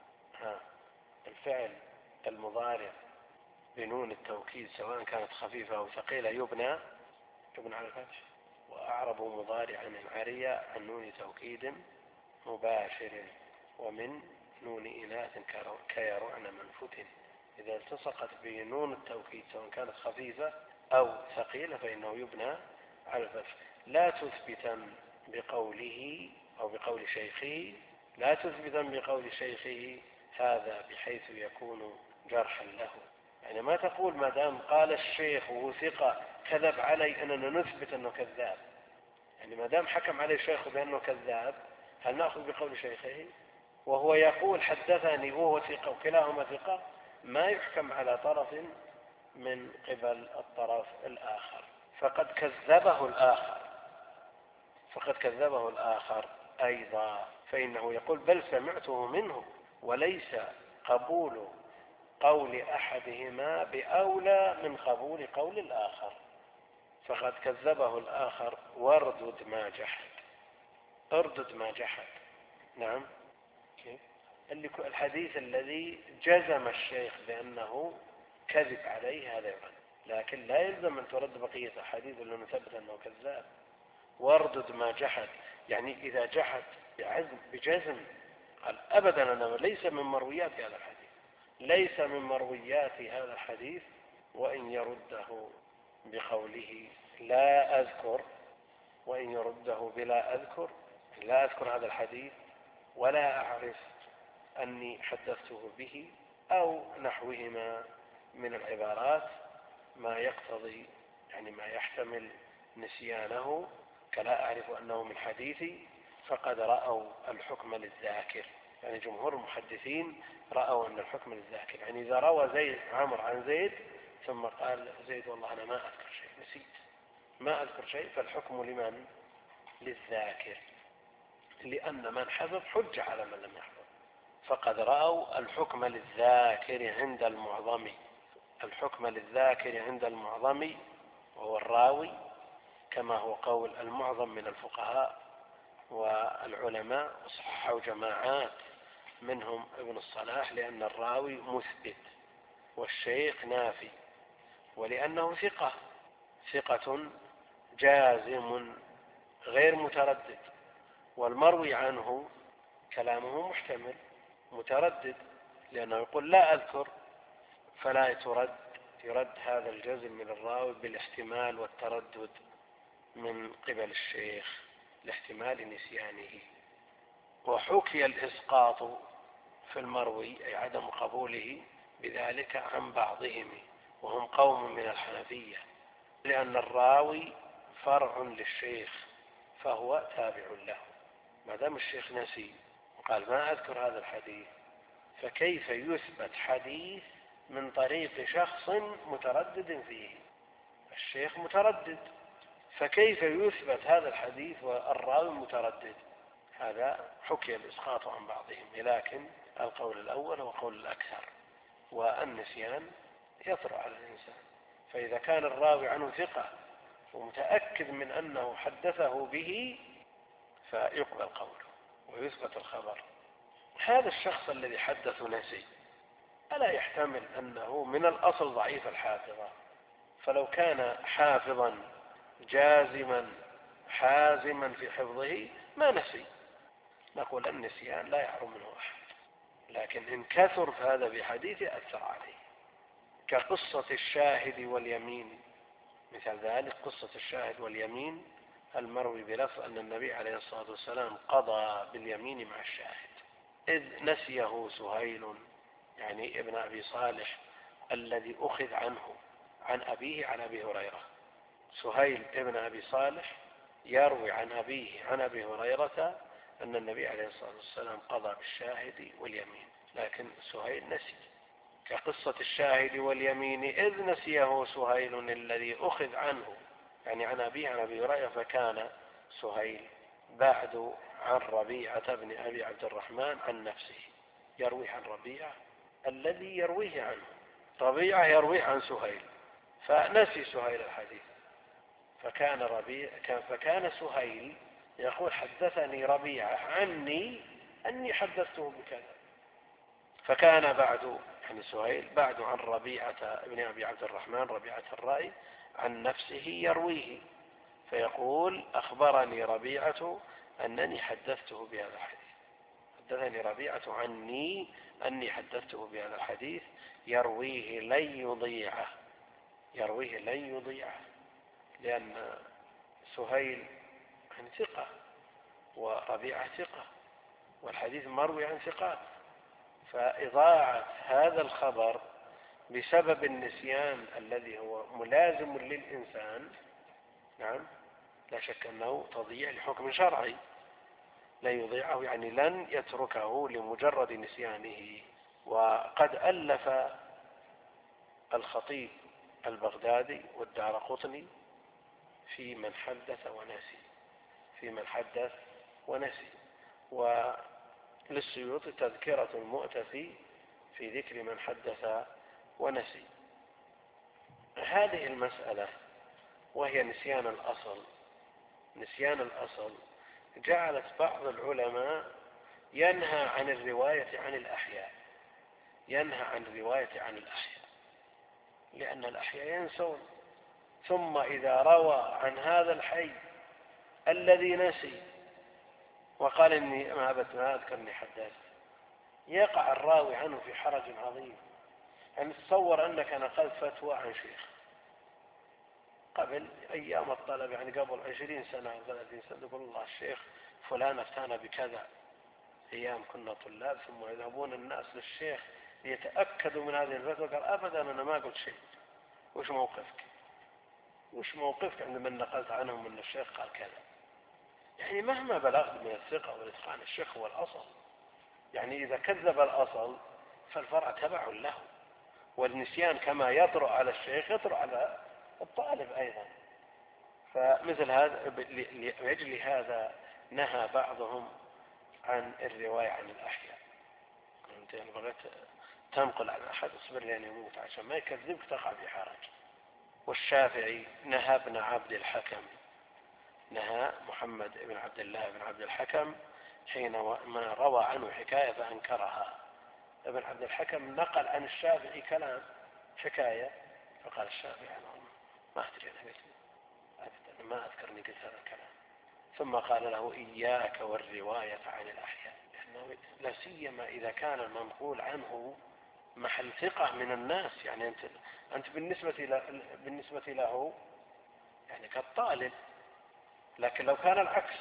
الفعل المضارع بنون التوكيد سواء كانت خفيفة أو ثقيلة يبنى يبنى على الفتح. وأعرب مضارعا عريا عن نون توكيد مباشر، ومن نون إناث كيرعن منفت، إذا التصقت بنون التوكيد سواء كانت خفيفة أو ثقيلة فإنه يبنى على الفتح. لا تثبتا بقوله أو بقول شيخه، لا تثبتا بقول شيخه هذا بحيث يكون جرحا له، يعني ما تقول ما دام قال الشيخ وهو ثقة كذب علي أننا نثبت أنه كذاب، يعني ما دام حكم عليه الشيخ بأنه كذاب هل نأخذ بقول شيخه؟ وهو يقول حدثني وهو ثقة وكلاهما ثقة، ما يحكم على طرف من قبل الطرف الآخر، فقد كذبه الآخر فقد كذبه الآخر أيضا، فإنه يقول بل سمعته منه، وليس قبول قول أحدهما بأولى من قبول قول الآخر، فقد كذبه الآخر واردد ما جحد، اردد ما جحد. نعم، الحديث الذي جزم الشيخ بأنه كذب عليه هذا يرد، لكن لا يلزم أن ترد بقية الحديث اللي نثبت أنه كذاب. واردد ما جحد، يعني إذا جحد بعزم بجزم قال أبدا أنا ليس من مرويات هذا الحديث، ليس من مرويات هذا الحديث، وإن يرده بقوله لا أذكر، وإن يرده بلا أذكر، لا أذكر هذا الحديث ولا أعرف أني حدثته به، أو نحوهما من العبارات ما يقتضي يعني ما يحتمل نسيانه، كلا أعرف أنه من حديثي، فقد رأوا الحكم للذاكر، يعني جمهور المحدثين رأوا أن الحكم للذاكر، يعني إذا روى زيد عمرو عن زيد ثم قال زيد والله أنا ما أذكر شيء، نسيت ما أذكر شيء، فالحكم لمن؟ للذاكر، لأن من حفظ حج على من لم يحفظ. فقد رأوا الحكم للذاكر عند المعظم، الحكم للذاكر عند المعظم وهو الراوي، كما هو قول المعظم من الفقهاء والعلماء، وصححوا جماعات منهم ابن الصلاح، لأن الراوي مثبت والشيخ نافي، ولأنه ثقة ثقة جازم غير متردد، والمروي عنه كلامه محتمل متردد، لأنه يقول لا أذكر، فلا ترد يرد هذا الجزم من الراوي بالاحتمال والتردد من قبل الشيخ لاحتمال نسيانه. وحكي الإسقاط في المروي أي عدم قبوله بذلك عن بعضهم، وهم قوم من الحنفية، لأن الراوي فرع للشيخ فهو تابع له، ما دام الشيخ نسي وقال ما أذكر هذا الحديث، فكيف يثبت حديث من طريق شخص متردد فيه؟ الشيخ متردد، فكيف يثبت هذا الحديث والراوي متردد؟ هذا حكي الإسقاط عن بعضهم، لكن القول الأول هو قول الأكثر، والنسيان يطرأ على الإنسان، فإذا كان الراوي عنه ثقة ومتأكد من أنه حدثه به فيقبل قوله ويثبت الخبر. هذا الشخص الذي حدث نسي ألا يحتمل أنه من الأصل ضعيف الحافظة؟ فلو كان حافظا جازما حازما في حفظه ما نسي، نقول النسيان لا يحرم منه أحد، لكن إن كثر فهذا بحديث أثر عليه، كقصة الشاهد واليمين. مثل ذلك قصة الشاهد واليمين المروي بلفظ أن النبي عليه الصلاة والسلام قضى باليمين مع الشاهد إذ نسيه سهيل، يعني ابن أبي صالح الذي أخذ عنه عن أبيه عن أبي هريرة. سهيل ابن أبي صالح يروي عن أبيه عن أبي هريرة أن النبي عليه الصلاة والسلام قضى بالشاهد واليمين، لكن سهيل نسي، كقصة الشاهد واليمين إذ نسيه سهيل الذي أخذ عنه يعني عن أبيه عن أبي هريرة، فكان سهيل بعد عن ربيعة بن أبي عبد الرحمن عن نفسه، يروي عن ربيعة الذي يرويه عنه، ربيعة يرويه عن سهيل، فنسي سهيل الحديث، فكان ربيع فكان سهيل يقول حدثني ربيعة عني أني حدثته بكذا، فكان بعد يعني سهيل بعد عن ربيعة ابن أبي عبد الرحمن ربيعة الرأي عن نفسه يرويه، فيقول أخبرني ربيعة أنني حدثته بهذا الحديث، حدثني ربيعة عني أني حدثته بهذا الحديث، يرويه لن يضيعه، يرويه لن يضيعه، لأن سهيل عن ثقة وربيعة ثقة والحديث مروي عن ثقات، فإضاعة هذا الخبر بسبب النسيان الذي هو ملازم للإنسان نعم لا شك أنه تضييع لحكم شرعي، لا يضيعه يعني لن يتركه لمجرد نسيانه. وقد ألف الخطيب البغدادي والدارقطني في من حدث ونسي في من حدث ونسي وللسيوطي تذكرة المؤتفي في ذكر من حدث ونسي. هذه المسألة وهي نسيان الأصل نسيان الأصل جعلت بعض العلماء ينهى عن الرواية عن الأحياء ينهى عن الرواية عن الأحياء لأن الأحياء ينسون، ثم إذا روى عن هذا الحي الذي نسي وقال إني ما أبت ما أذكر إني حدثت، يقع الراوي عنه في حرج عظيم. يعني تصور أنك نقلت فتوى عن شيخ قبل أيام الطلب، يعني قبل عشرين سنة أو ثلاثين سنة، يقول الله الشيخ فلان أفتانا بكذا أيام كنا طلاب، ثم يذهبون الناس للشيخ ليتأكدوا من هذه الفتوى، قال أبدا أنا ما قلت شيء. وش موقفك وش موقفك عندما نقلت عنهم من الشيخ قال كذا؟ يعني مهما بلغت من الثقة والإتقان الشيخ هو الأصل، يعني إذا كذب الأصل فالفرع تبع له، والنسيان كما يطرأ على الشيخ يطرأ على الطالب أيضا. فمثل هذا لأجل هذا نهى بعضهم عن الرواية عن الأحياء. أنت يعني بغيت تنقل عن أحد اصبر لأن يموت عشان ما يكذبك تقع في حرج. والشافعي نهى ابن عبد الحكم، نهى محمد بن عبد الله بن عبد الحكم حين ما روى عنه حكاية فأنكرها. ابن عبد الحكم نقل عن الشافعي كلام حكاية فقال الشافعي أنا ما أدري أنا ما أذكرني قلت هذا الكلام، ثم قال له إياك والرواية عن الأحياء، لأنه لا سيما إذا كان المنقول عنه محل ثقة من الناس. يعني أنت أنت بالنسبة له بالنسبة له يعني كالطالب، لكن لو كان العكس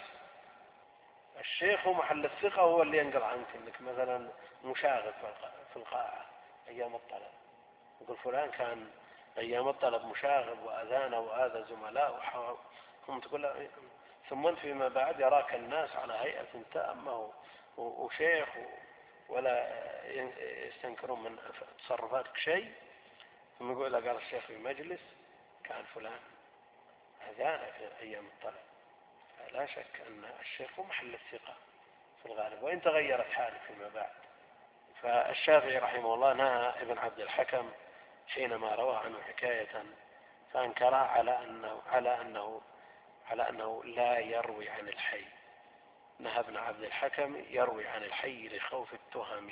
الشيخ محل الثقة هو اللي ينقل عنك انك مثلا مشاغب في القاعة ايام الطلب، يقول فلان كان ايام الطلب مشاغب واذان واذى زملاء هم تقول ثم انت فيما بعد يراك الناس على هيئة تامة وشيخ ولا يستنكرون من تصرفاتك شيء، ثم يقول قال الشيخ في مجلس كان فلان اذان في ايام الطلب. لا شك أن الشيخ هو محل الثقة في الغالب وإن تغيرت حاله فيما بعد. فالشافعي رحمه الله نهى ابن عبد الحكم حينما روى عنه حكاية فأنكرها على أنه على أنه على أنه لا يروي عن الحي. نهى ابن عبد الحكم يروي عن الحي لخوف التهم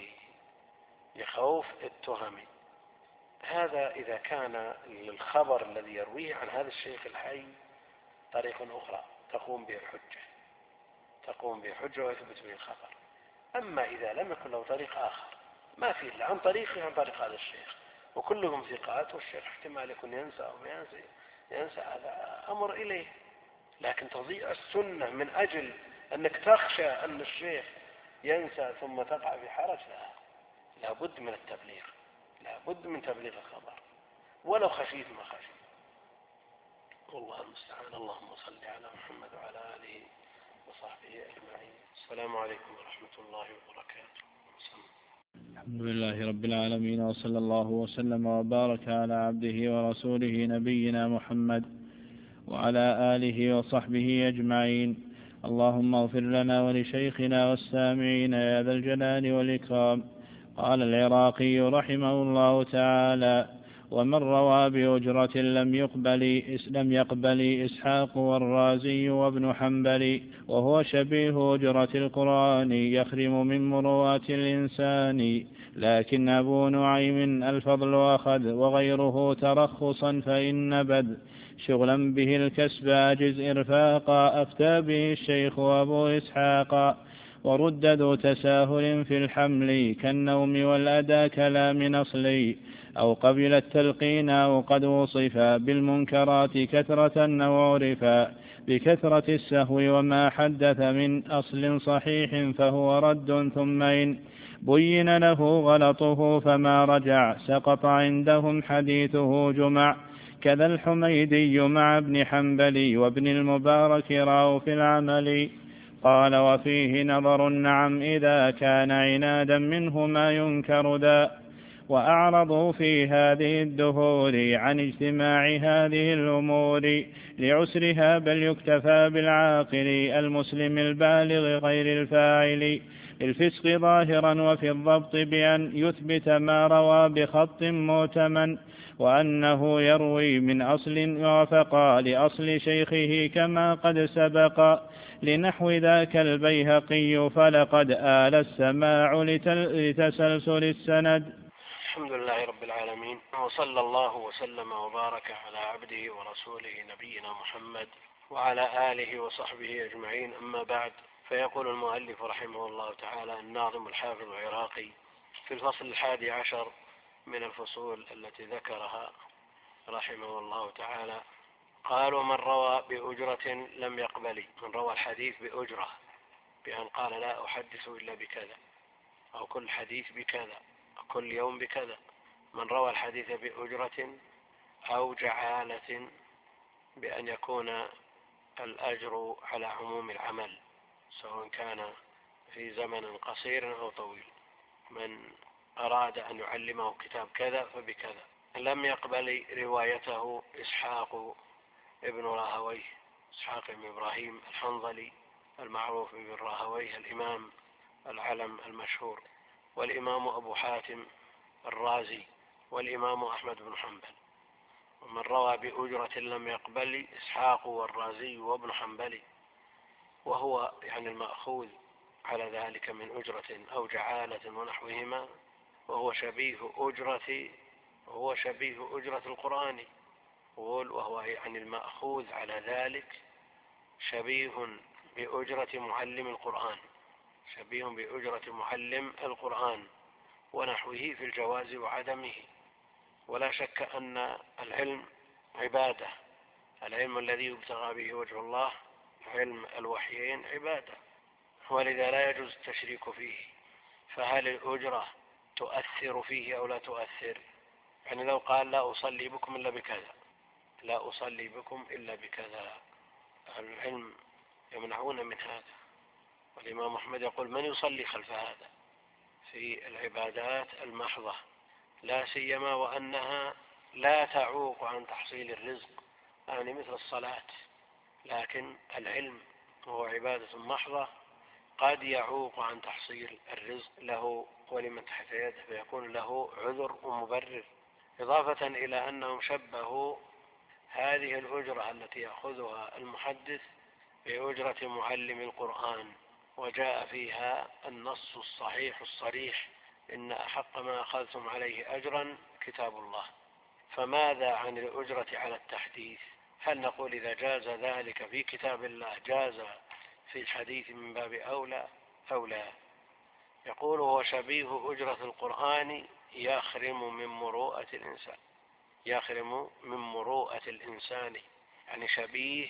لخوف التهم. هذا إذا كان للخبر الذي يرويه عن هذا الشيخ الحي طريق أخرى تقوم به الحجة تقوم به الحجة ويثبت به الخبر. أما إذا لم يكن له طريق آخر ما فيه إلا عن طريقه عن طريق هذا الشيخ وكلهم ثقات والشيخ احتمال يكون ينسى أو ينسى ينسى هذا أمر إليه، لكن تضيع السنة من أجل أنك تخشى أن الشيخ ينسى ثم تقع في حرج، لا لابد من التبليغ لابد من تبليغ الخبر ولو خشيت ما خشيت. والله المستعان. اللهم صل على محمد وعلى آله وصحبه أجمعين. السلام عليكم ورحمة الله وبركاته. الحمد لله رب العالمين وصلى الله وسلم وبارك على عبده ورسوله نبينا محمد وعلى آله وصحبه أجمعين. اللهم اغفر لنا ولشيخنا والسامعين يا ذا الجلال والإكرام. قال العراقي رحمه الله تعالى: ومن روى بأجرة لم يقبل لم يقبل إسحاق والرازي وابن حنبل، وهو شبيه أجرة القرآن يخرم من مروءة الإنسان. لكن أبو نعيم الفضل أخذ وغيره ترخصا فإن بد شغلا به الكسب أجز إرفاقا. أفتى به الشيخ أبو إسحاق ورد ذو تساهل في الحمل كالنوم والأدى كلام أصلي، أو قبل التلقين أو قد وصف بالمنكرات كثرة أو عرفا بكثرة السهو وما حدث من أصل صحيح فهو رد. ثم إن بين له غلطه فما رجع سقط عندهم حديثه جمع. كذا الحميدي مع ابن حنبل وابن المبارك راوا في العمل. قال: وفيه نظر نعم إذا كان عنادا منه ما ينكر ذا، وأعرضوا في هذه الدهور عن اجتماع هذه الأمور لعسرها، بل يكتفى بالعاقل المسلم البالغ غير الفاعل الفسق ظاهرا، وفي الضبط بأن يثبت ما روى بخط مؤتمن، وأنه يروي من أصل وافق لأصل شيخه كما قد سبق. لنحو ذاك البيهقي فلقد آل السماع لتسلسل السند. الحمد لله رب العالمين، وصلى الله وسلم وبارك على عبده ورسوله نبينا محمد وعلى آله وصحبه أجمعين. أما بعد، فيقول المؤلف رحمه الله تعالى الناظم الحافظ العراقي في الفصل الحادي عشر من الفصول التي ذكرها رحمه الله تعالى: قال: ومن روى بأجرة لم يقبل، من روى الحديث بأجرة بأن قال لا أحدث إلا بكذا، أو كل حديث بكذا، كل يوم بكذا. من روى الحديث بأجرة أو جعالة بأن يكون الأجر على عموم العمل، سواء كان في زمن قصير أو طويل. من أراد أن يعلمه كتاب كذا فبكذا. لم يقبل روايته إسحاق ابن راهويه، إسحاق بن إبراهيم الحنظلي المعروف بن راهويه الإمام العلم المشهور، والإمام أبو حاتم الرازي، والإمام أحمد بن حنبل. ومن روى بأجرة لم يقبل إسحاق والرازي وابن حنبل، وهو يعني المأخوذ على ذلك من أجرة أو جعالة ونحوهما، وهو شبيه أجرة وهو شبيه أجرة القرآن، وهو يعني المأخوذ على ذلك شبيه بأجرة معلم القرآن، شبيه بأجرة معلم القرآن ونحوه في الجواز وعدمه. ولا شك أن العلم عبادة، العلم الذي يبتغى به وجه الله علم الوحيين عبادة، ولذا لا يجوز التشريك فيه. فهل الأجرة تؤثر فيه أو لا تؤثر؟ يعني لو قال لا أصلي بكم إلا بكذا، لا أصلي بكم إلا بكذا، العلم يمنعون من هذا. والإمام أحمد يقول من يصلي خلف هذا في العبادات المحضة، لا سيما وأنها لا تعوق عن تحصيل الرزق، يعني مثل الصلاة. لكن العلم هو عبادة محضة قد يعوق عن تحصيل الرزق له ولمن تحت يده، فيكون له عذر ومبرر. إضافة إلى أنهم شبهوا هذه الأجرة التي يأخذها المحدث بأجرة معلم القرآن، وجاء فيها النص الصحيح الصريح إن أحق ما أخذتم عليه أجرا كتاب الله. فماذا عن الأجرة على التحديث؟ هل نقول إذا جاز ذلك في كتاب الله جاز في الحديث من باب أولى أو لا؟ يقول هو شبيه أجرة القرآن يخرم من مروءة الإنسان، يخرم من مروءة الإنسان، يعني شبيه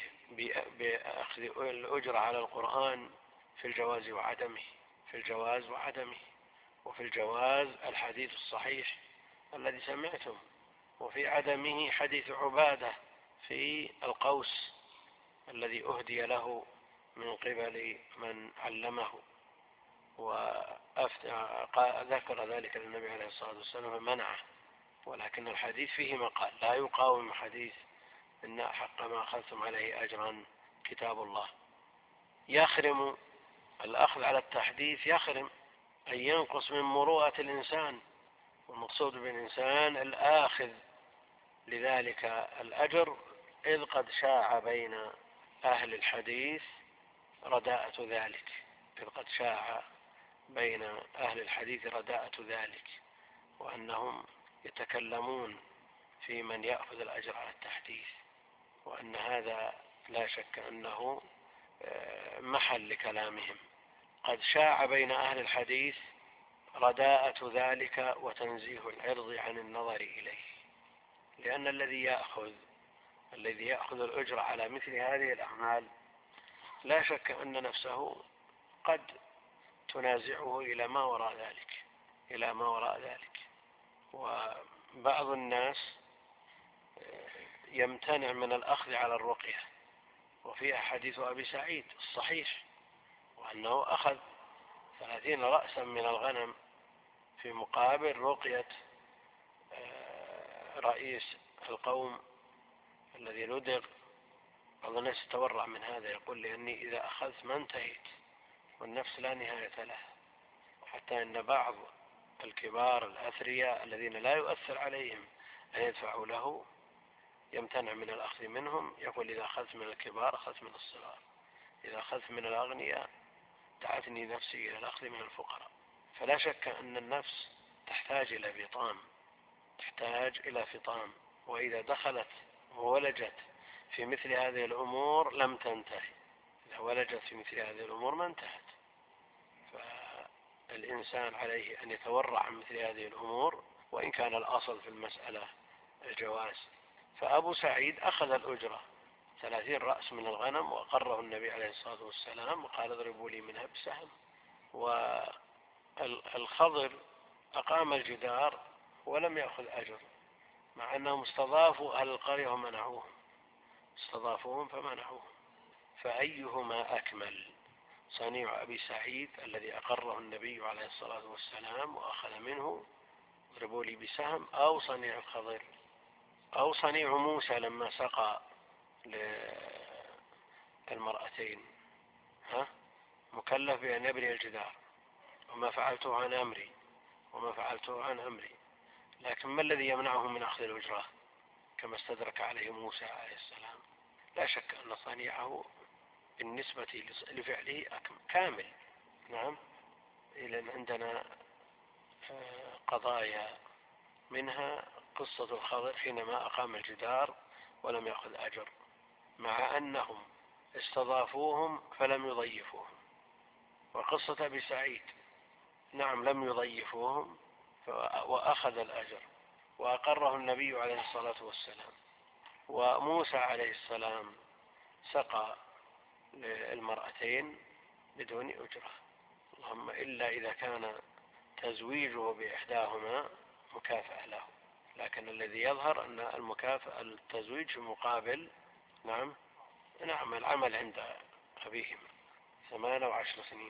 بأخذ الأجرة على القرآن في الجواز وعدمه، في الجواز وعدمه. وفي الجواز الحديث الصحيح الذي سمعتم، وفي عدمه حديث عبادة في القوس الذي أهدي له من قبل من علمه، وذكر ذلك للنبي عليه الصلاة والسلام فمنعه. ولكن الحديث فيه مقال لا يقاوم حديث إن أحق ما أخذتم عليه أجرا كتاب الله. يخرم الأخذ على التحديث، يخرم أن ينقص من مروءة الإنسان، والمقصود بالإنسان الآخذ لذلك الأجر، إذ قد شاع بين أهل الحديث رداءة ذلك، إذ قد شاع بين أهل الحديث رداءة ذلك، وأنهم يتكلمون في من يأخذ الأجر على التحديث، وأن هذا لا شك أنه محل لكلامهم. قد شاع بين أهل الحديث رداءة ذلك وتنزيه العرض عن النظر إليه، لأن الذي يأخذ الذي يأخذ الأجر على مثل هذه الأعمال لا شك أن نفسه قد تنازعه إلى ما وراء ذلك إلى ما وراء ذلك. وبعض الناس يمتنع من الأخذ على الرقية، وفيها حديث أبي سعيد الصحيح، وأنه أخذ ثلاثين رأسا من الغنم في مقابل رقية رئيس القوم الذي لدغ. بعض الناس يتورع من هذا، يقول لأني إذا أخذت ما انتهيت، والنفس لا نهاية لها. حتى أن بعض الكبار الأثرياء الذين لا يؤثر عليهم أن يدفعوا له يمتنع من الأخذ منهم، يقول إذا أخذت من الكبار أخذت من الصغار، إذا أخذت من الأغنياء دعتني نفسي إلى الأخذ من الفقراء. فلا شك أن النفس تحتاج إلى فطام، تحتاج إلى فطام، وإذا دخلت وولجت في مثل هذه الأمور لم تنتهي، إذا ولجت في مثل هذه الأمور ما انتهت. فالإنسان عليه أن يتورع عن مثل هذه الأمور، وإن كان الأصل في المسألة الجواز. فأبو سعيد أخذ الأجرة ثلاثين رأس من الغنم، وأقره النبي عليه الصلاة والسلام وقال اضربوا لي منها بسهم. والخضر أقام الجدار ولم يأخذ أجر، مع أنهم استضافوا أهل القرية ومنعوهم، استضافوهم فمنعوهم. فأيهما أكمل؟ صنيع أبي سعيد الذي أقره النبي عليه الصلاة والسلام وأخذ منه اضربوا لي بسهم، أو صنيع الخضر، أو صنيع موسى لما سقى للمرأتين، ها مكلف بأن يبني الجدار، وما فعلته عن أمري وما فعلته عن أمري. لكن ما الذي يمنعه من أخذ الأجرة كما استدرك عليه موسى عليه السلام؟ لا شك أن صنيعه بالنسبة لفعله كامل. نعم. إذن عندنا قضايا، منها قصة الخضر حينما أقام الجدار ولم يأخذ أجر، مع أنهم استضافوهم فلم يضيفوهم، وقصة أبي سعيد نعم لم يضيفوهم وأخذ الأجر وأقره النبي عليه الصلاة والسلام. وموسى عليه السلام سقى للمرأتين بدون أجرة، اللهم إلا إذا كان تزويجه بإحداهما مكافأة له، لكن الذي يظهر أن المكافأة التزويج في مقابل نعم نعم العمل عند أبيهم ثمان وعشر سنين،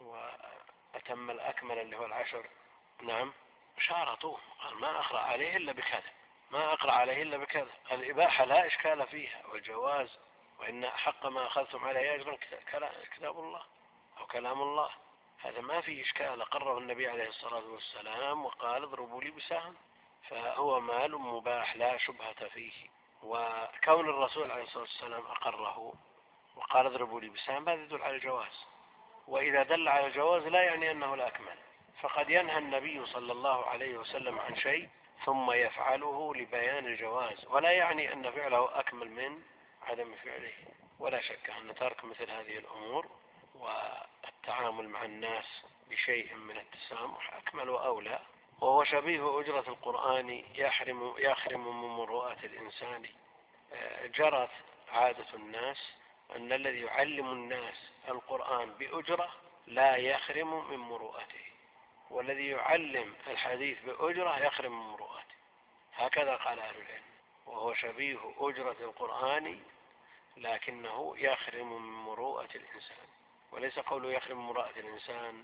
وأتم الأكمل اللي هو العشر نعم شارطوه، قال ما أقرأ عليه إلا بكذا، ما أقرأ عليه إلا بكذا. الإباحة لا إشكال فيها والجواز، وإن أحق ما أخذتم عليه أجرا كتاب الله أو كلام الله، هذا ما فيه إشكال. أقره النبي عليه الصلاة والسلام وقال اضربوا لي بسهم، فهو مال مباح لا شبهة فيه. وكون الرسول عليه الصلاة والسلام أقره وقال اضربوا لي بسهم هذا يدل على الجواز، وإذا دل على الجواز لا يعني أنه الأكمل، فقد ينهى النبي صلى الله عليه وسلم عن شيء ثم يفعله لبيان الجواز، ولا يعني أن فعله أكمل من عدم فعله. ولا شك أن ترك مثل هذه الأمور والتعامل مع الناس بشيء من التسامح أكمل وأولى، وهو شبيه أجرة القرآن يحرم, يخرم من مروءة الإنسان. جرت عادة الناس أن الذي يعلم الناس القرآن بأجرة لا يخرم من مروءته، والذي يعلم الحديث بأجرة يخرم من مروءته، هكذا قال أهل العلم. وهو شبيه أجرة القرآن لكنه يخرم من مروءة الإنسان، وليس قوله يخرم من مروءة الإنسان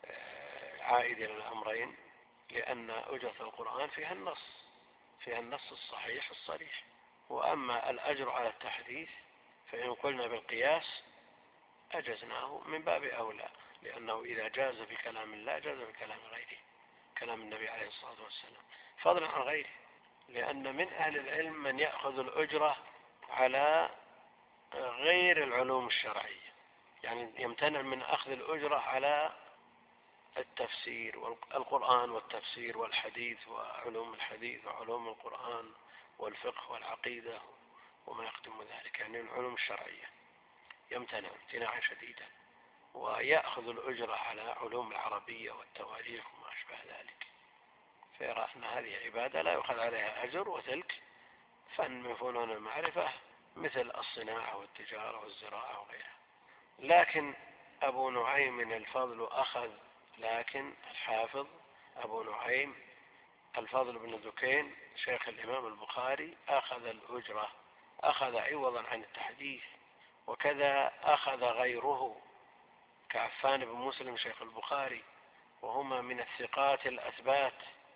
عائد إلى الأمرين، لأن أجرة القرآن فيها النص فيها النص الصحيح الصريح. وأما الأجر على التحديث فإن قلنا بالقياس أجزناه من باب أولى، لأنه إذا جاز في كلام الله جاز في كلام غيره، كلام النبي عليه الصلاة والسلام، فضلا عن غيره. لأن من أهل العلم من يأخذ الأجرة على غير العلوم الشرعية، يعني يمتنع من أخذ الأجرة على التفسير والقرآن والتفسير والحديث وعلوم الحديث وعلوم القرآن والفقه والعقيدة وما يقدم ذلك، يعني العلوم الشرعية يمتنع امتناعا شديدا، ويأخذ الأجرة على علوم العربية والتواريخ وما أشبه ذلك، فيرى أن هذه عبادة لا يؤخذ عليها أجر، وتلك فن من فنون المعرفة مثل الصناعة والتجارة والزراعة وغيرها. لكن أبو نعيم الفضل أخذ لكن الحافظ أبو نعيم الفضل بن دكين شيخ الإمام البخاري أخذ الأجرة، أخذ عوضا عن التحديث، وكذا أخذ غيره كعفان بن مسلم شيخ البخاري، وهما من الثقات الأثبات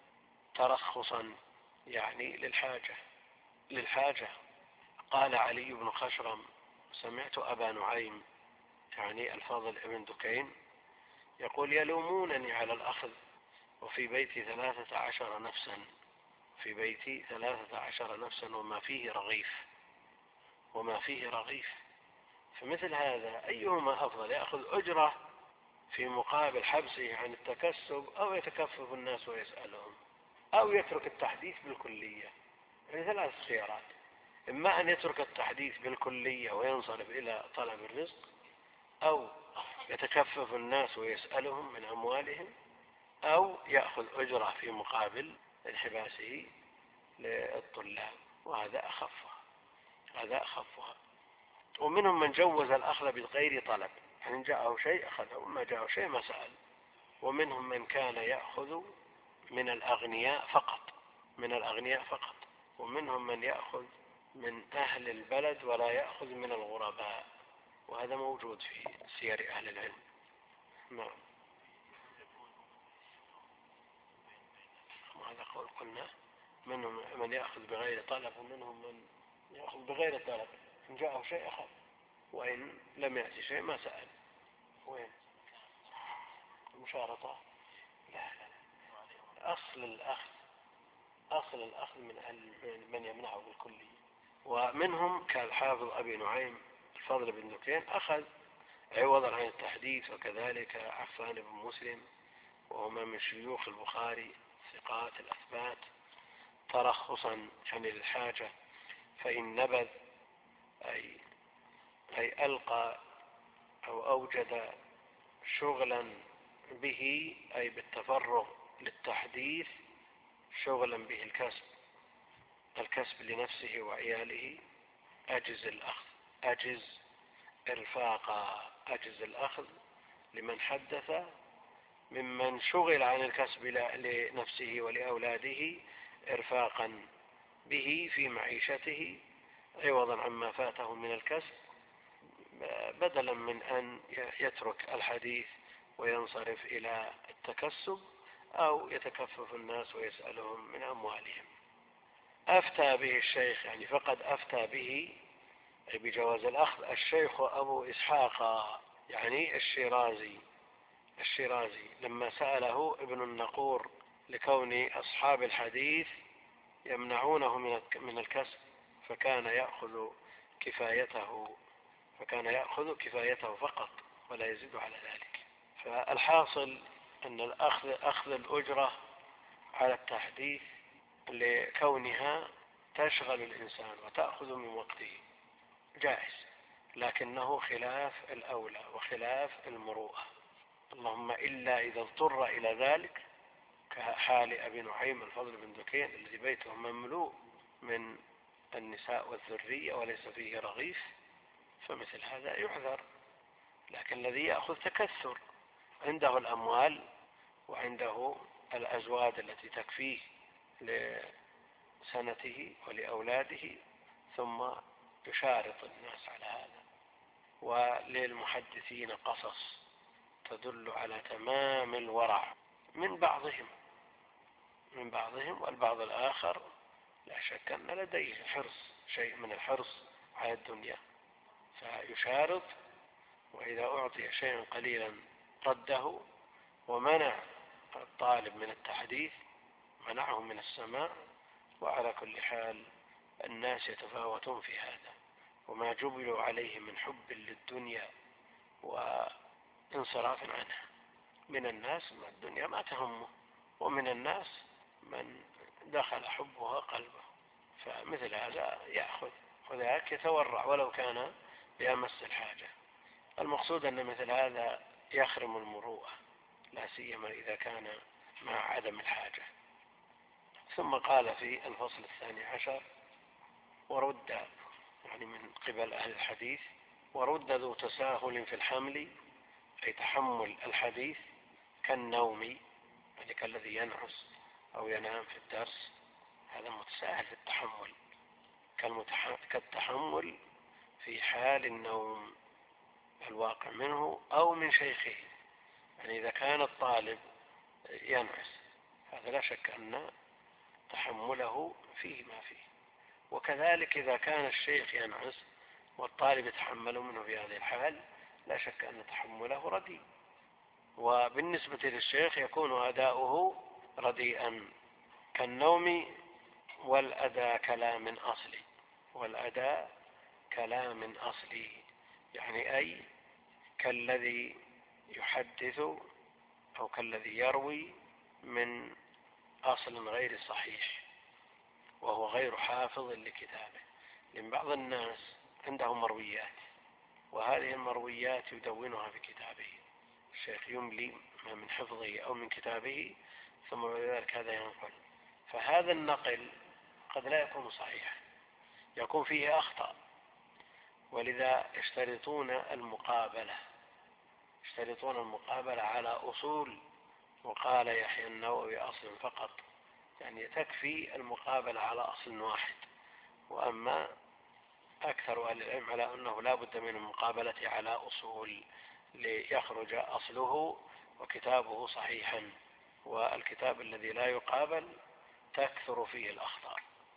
ترخصا يعني للحاجة للحاجة قال علي بن خشرم سمعت أبا نعيم يعني الفضل ابن دكين يقول يلومونني على الأخذ وفي بيتي ثلاثة عشر نفسا في بيتي ثلاثة عشر نفسا وما فيه رغيف وما فيه رغيف فمثل هذا أيهما أفضل، يأخذ أجرة في مقابل حبسه عن التكسب، أو يتكفف الناس ويسألهم، أو يترك التحديث بالكلية؟ يعني ثلاث خيارات، إما أن يترك التحديث بالكلية وينصرف إلى طلب الرزق، أو يتكفف الناس ويسألهم من أموالهم، أو يأخذ أجرة في مقابل انحباسه للطلاب، وهذا أخفها هذا أخفها. ومنهم من جوز الأخذ بغير طلب، يعني جاءه شيء أخذه وما جاءه شيء ما سأل. ومنهم من كان يأخذ من الأغنياء فقط من الأغنياء فقط ومنهم من يأخذ من أهل البلد ولا يأخذ من الغرباء. وهذا موجود في سير أهل العلم. نعم. وهذا قول قلنا منهم من يأخذ بغير طلب ومنهم من يأخذ بغير طلب، إن جاءه شيء أخذ وإن لم يأتي شيء ما سأل. وين المشارطة؟ لا لا، أصل الأخذ أصل الأخذ من من يمنعه بالكلية. ومنهم كالحافظ أبي نعيم الفضل بن دكين أخذ عوضا عن التحديث، وكذلك عفان بن مسلم وهما من شيوخ البخاري ثقات الأثبات ترخصا عن الحاجة، فإن نبذ أي, أي ألقى أو أوجد شغلا به أي بالتفرغ للتحديث شغلا به الكسب الكسب لنفسه وعياله، أجز الأخذ أجز إرفاقا أجز الأخذ لمن حدث ممن شغل عن الكسب لنفسه ولأولاده إرفاقا به في معيشته عوضا عما فاته من الكسب، بدلا من أن يترك الحديث وينصرف إلى التكسب أو يتكفف الناس ويسألهم من أموالهم. أفتى به الشيخ يعني فقد أفتى به بجواز الأخذ الشيخ أبو إسحاق يعني الشيرازي الشيرازي لما سأله ابن النقور لكون أصحاب الحديث يمنعونه من الكسب فكان يأخذ كفايته فكان يأخذ كفايته فقط ولا يزيد على ذلك. فالحاصل أن الأخذ أخذ الأجرة على التحديث لكونها تشغل الإنسان وتأخذ من وقته جائز، لكنه خلاف الأولى وخلاف المروءة، اللهم إلا إذا اضطر إلى ذلك كحال أبي نعيم الفضل بن دكين الذي بيته مملوء من النساء والذرية وليس فيه رغيف، فمثل هذا يعذر. لكن الذي يأخذ تكثر عنده الأموال وعنده الأزواج التي تكفيه لسنته ولأولاده ثم يشارط الناس على هذا. وللمحدثين قصص تدل على تمام الورع من بعضهم من بعضهم والبعض الآخر لا شك أن لديه حرص شيء من الحرص على الدنيا فيشارط، وإذا أعطي شيئا قليلا رده، ومنع الطالب من التحديث منعه من السماع. وعلى كل حال الناس يتفاوتون في هذا، وما جبلوا عليه من حب للدنيا وانصراف عنها. من الناس من الدنيا ما تهمه، ومن الناس من دخل حبها قلبه، فمثل هذا يأخذ وذاك يتورع ولو كان بأمس الحاجة. المقصود أن مثل هذا يخرم المروءة لا سيما إذا كان مع عدم الحاجة. ثم قال في الفصل الثاني عشر: ورد يعني من قبل أهل الحديث ورد ذو تساهل في الحمل أي تحمل الحديث كالنوم يعني كالذي ينعس أو ينام في الدرس، هذا متساهل في التحمل كالتحمل في حال النوم الواقع منه أو من شيخه. يعني إذا كان الطالب ينعس هذا لا شك أن تحمله فيه ما فيه، وكذلك إذا كان الشيخ ينعس والطالب يتحمل منه في هذه الحال لا شك أن تحمله رديء. وبالنسبة للشيخ يكون أداؤه رديئا كالنوم، والأداء كلام أصلي والأداء كلام أصلي يعني أي كالذي يحدث أو كالذي يروي من أصل غير صحيح وهو غير حافظ لكتابه. لأن بعض الناس عنده مرويات وهذه المرويات يدونها في كتابه، الشيخ يملي ما من حفظه أو من كتابه ثم بعد ذلك هذا ينقل، فهذا النقل قد لا يكون صحيحا، يكون فيه أخطاء. ولذا يشترطون المقابلة يشترطون المقابلة على أصول، وقال يحيى النووي أصل فقط، يعني تكفي المقابلة على أصل واحد. وأما أكثر أهل العلم على أنه لا بد من المقابلة على أصول ليخرج أصله وكتابه صحيحا، والكتاب الذي لا يقابل تكثر فيه الأخطاء،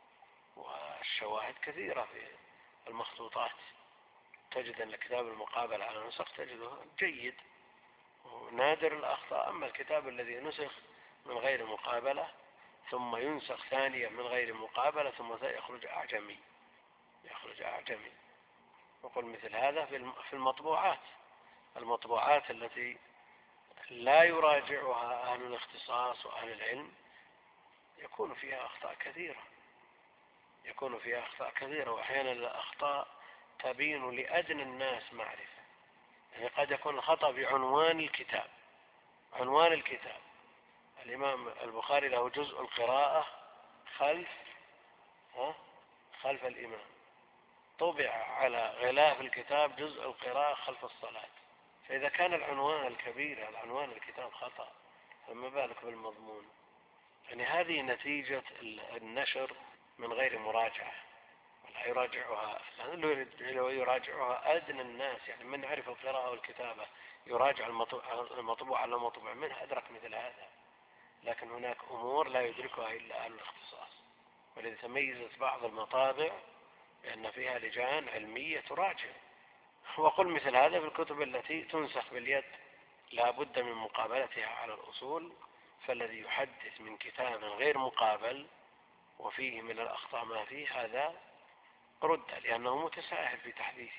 والشواهد كثيرة في المخطوطات، تجد أن الكتاب المقابل على نسخ تجده جيد ونادر الأخطاء. أما الكتاب الذي نسخ من غير مقابلة ثم ينسخ ثانيا من غير مقابلة ثم يخرج أعجمي يخرج أعجمي وقل مثل هذا في المطبوعات المطبوعات التي لا يراجعها أهل الاختصاص وأهل العلم يكون فيها أخطاء كثيرة يكون فيها أخطاء كثيرة وأحيانا الأخطاء تبين لأدنى الناس معرفة. يعني قد يكون الخطأ بعنوان الكتاب عنوان الكتاب الإمام البخاري له جزء القراءة خلف ها خلف الإمام، طبع على غلاف الكتاب جزء القراءة خلف الصلاة، فإذا كان العنوان الكبير العنوان الكتاب خطأ فما بالك بالمضمون. يعني هذه نتيجة النشر من غير مراجعة، ولا يراجعها لو يراجعها أدنى الناس، يعني من يعرف القراءة والكتابة يراجع المطبوع على مطبوع منه أدرك مثل هذا، لكن هناك أمور لا يدركها إلا أهل الاختصاص، ولذا تميزت بعض المطابع لأن فيها لجان علمية تراجع. وقل مثل هذا في الكتب التي تنسخ باليد لا بد من مقابلتها على الأصول، فالذي يحدث من كتاب غير مقابل وفيه من الأخطاء ما فيه هذا رد لأنه متساهل في تحديثه،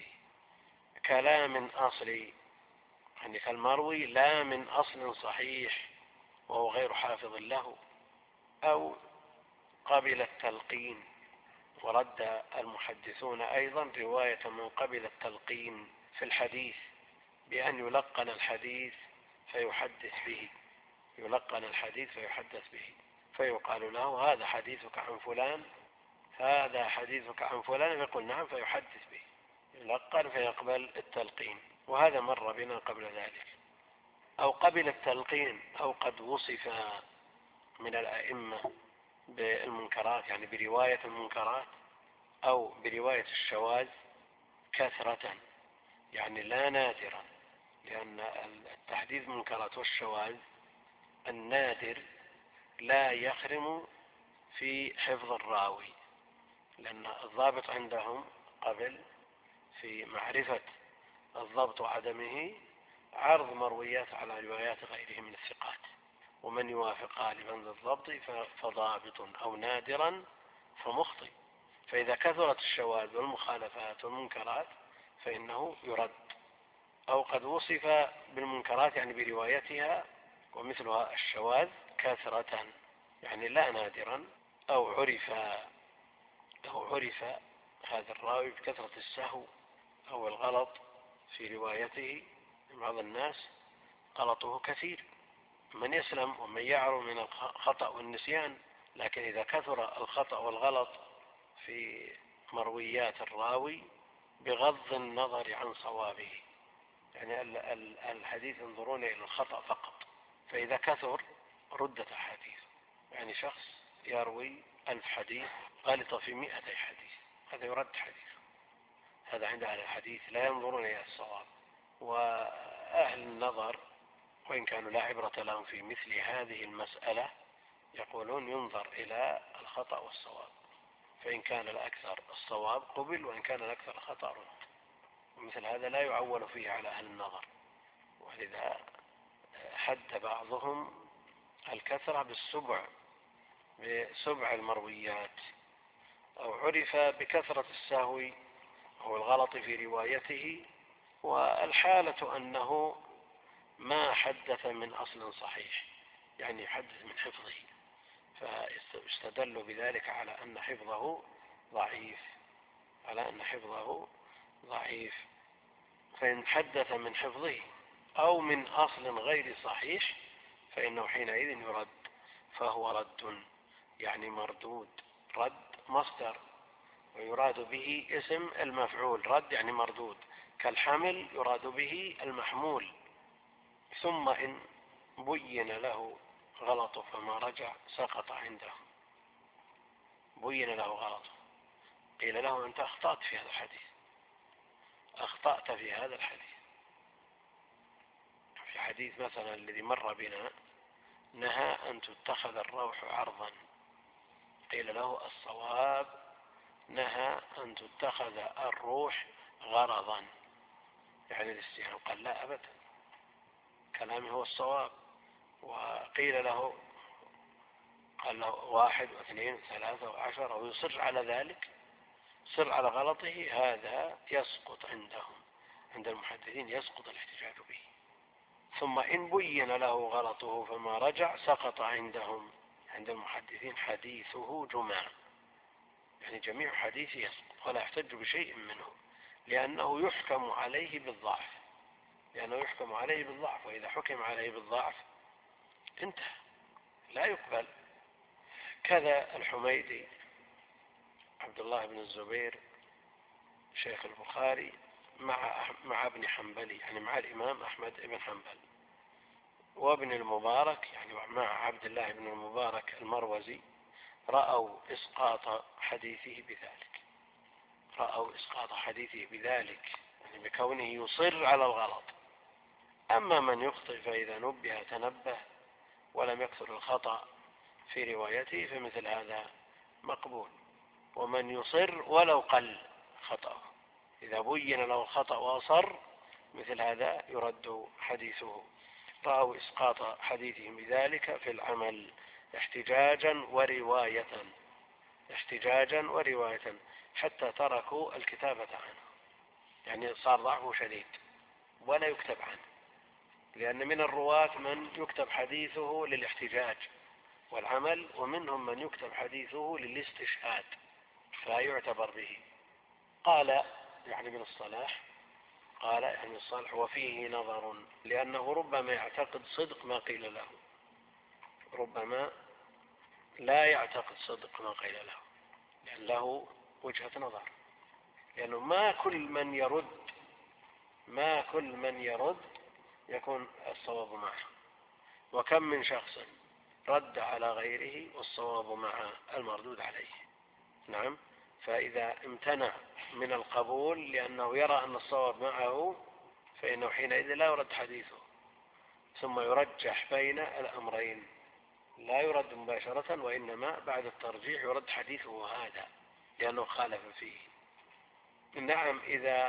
كلام أصلي يعني كالمروي لا من أصل صحيح وهو غير حافظ له، أو قبل التلقين، ورد المحدثون أيضا رواية من قبل التلقين في الحديث بأن يلقن الحديث فيحدث به يلقن الحديث فيحدث به فيقال له هذا حديثك عن فلان هذا حديثك عن فلان يقول نعم فيحدث به، يلقن فيقبل التلقين، وهذا مر بنا قبل ذلك. أو قبل التلقين أو قد وصف من الأئمة بالمنكرات يعني برواية المنكرات أو برواية الشواذ كثرة، يعني لا نادرا، لأن التحديث منكرات والشواذ النادر لا يخرم في حفظ الراوي، لأن الضابط عندهم قبل في معرفة الضبط وعدمه عرض مرويات على روايات غيره من الثقات، ومن يوافق غالبا للضبط فضابط أو نادرا فمخطئ، فإذا كثرت الشواذ والمخالفات والمنكرات فإنه يرد. أو قد وصف بالمنكرات يعني بروايتها ومثلها الشواذ كثرة يعني لا نادرا، أو عرف أو عرف هذا الراوي بكثرة السهو أو الغلط في روايته، بعض الناس غلطه كثير، من يسلم ومن يعرف من الخطأ والنسيان، لكن إذا كثر الخطأ والغلط في مرويات الراوي بغض النظر عن صوابه، يعني الحديث ينظرون إلى الخطأ فقط، فإذا كثر ردت أحاديث، يعني شخص يروي ألف حديث غلط في مئتي حديث هذا يرد حديث، هذا عند أهل الحديث لا ينظرون إلى الصواب. وأهل النظر وإن كانوا لا عبرة لهم في مثل هذه المسألة يقولون ينظر إلى الخطأ والصواب، فإن كان الأكثر الصواب قبل وإن كان الأكثر الخطأ رد، ومثل هذا لا يعول فيه على أهل النظر، ولذا حد بعضهم الكثرة بالسبع بسبع المرويات، أو عرف بكثرة السهو أو الغلط في روايته، والحالة أنه ما حدث من أصل صحيح يعني يحدث من حفظه، فاستدلوا بذلك على أن حفظه ضعيف على أن حفظه ضعيف فإن حدث من حفظه أو من أصل غير صحيح فإنه حينئذ يرد، فهو رد يعني مردود، رد مصدر ويراد به اسم المفعول، رد يعني مردود، كالحمل يراد به المحمول. ثم إن بين له غلط فما رجع سقط عنده، بين له غلط قيل له أنت أخطأت في هذا الحديث، أخطأت في هذا الحديث. في حديث مثلا الذي مر بنا نهى أن تتخذ الروح عرضا، قيل له الصواب نهى أن تتخذ الروح غرضا، يعني الاستهانة. قال لا أبدا، كلامي هو الصواب. وقيل له، قال له واحد واثنين وثلاثة وعشرة ويصر على ذلك، صر على غلطه، هذا يسقط عندهم، عند المحدثين يسقط الاحتجاج به. ثم إن بين له غلطه فما رجع سقط عندهم، عند المحدثين حديثه جمع، يعني جميع حديثه يسقط ولا يحتج بشيء منه، لأنه يحكم عليه بالضعف، لأنه يحكم عليه بالضعف، وإذا حكم عليه بالضعف انتهى، لا يقبل. كذا الحميدي عبد الله بن الزبير شيخ البخاري مع مع ابن حنبل، يعني مع الإمام أحمد بن حنبل، وابن المبارك يعني مع عبد الله بن المبارك المروزي، رأوا إسقاط حديثه بذلك، رأوا إسقاط حديثه بذلك، يعني بكونه يصر على الغلط. أما من يخطئ فإذا نبه تنبه ولم يكثر الخطأ في روايته فمثل هذا مقبول. ومن يصر ولو قل خطأه، إذا بين له الخطأ وأصر مثل هذا يرد حديثه. رأوا إسقاط حديثهم بذلك في العمل احتجاجا ورواية، احتجاجا ورواية، حتى تركوا الكتابة عنه، يعني صار ضعفه شديد ولا يكتب عنه، لأن من الرواة من يكتب حديثه للاحتجاج والعمل، ومنهم من يكتب حديثه للاستشهاد فلا يعتبر به. قال يعني ابن الصلاح، قال يعني الصالح وفيه نظر، لأنه ربما يعتقد صدق ما قيل له، ربما لا يعتقد صدق ما قيل له، لأن له وجهة نظر، لأنه ما كل من يرد ما كل من يرد يكون الصواب معه، وكم من شخص رد على غيره والصواب مع المردود عليه. نعم، فإذا امتنع من القبول لأنه يرى أن الصواب معه فإنه حينئذ لا يرد حديثه، ثم يرجح بين الأمرين، لا يرد مباشرة، وإنما بعد الترجيح يرد حديثه هذا لأنه خالف فيه. نعم إذا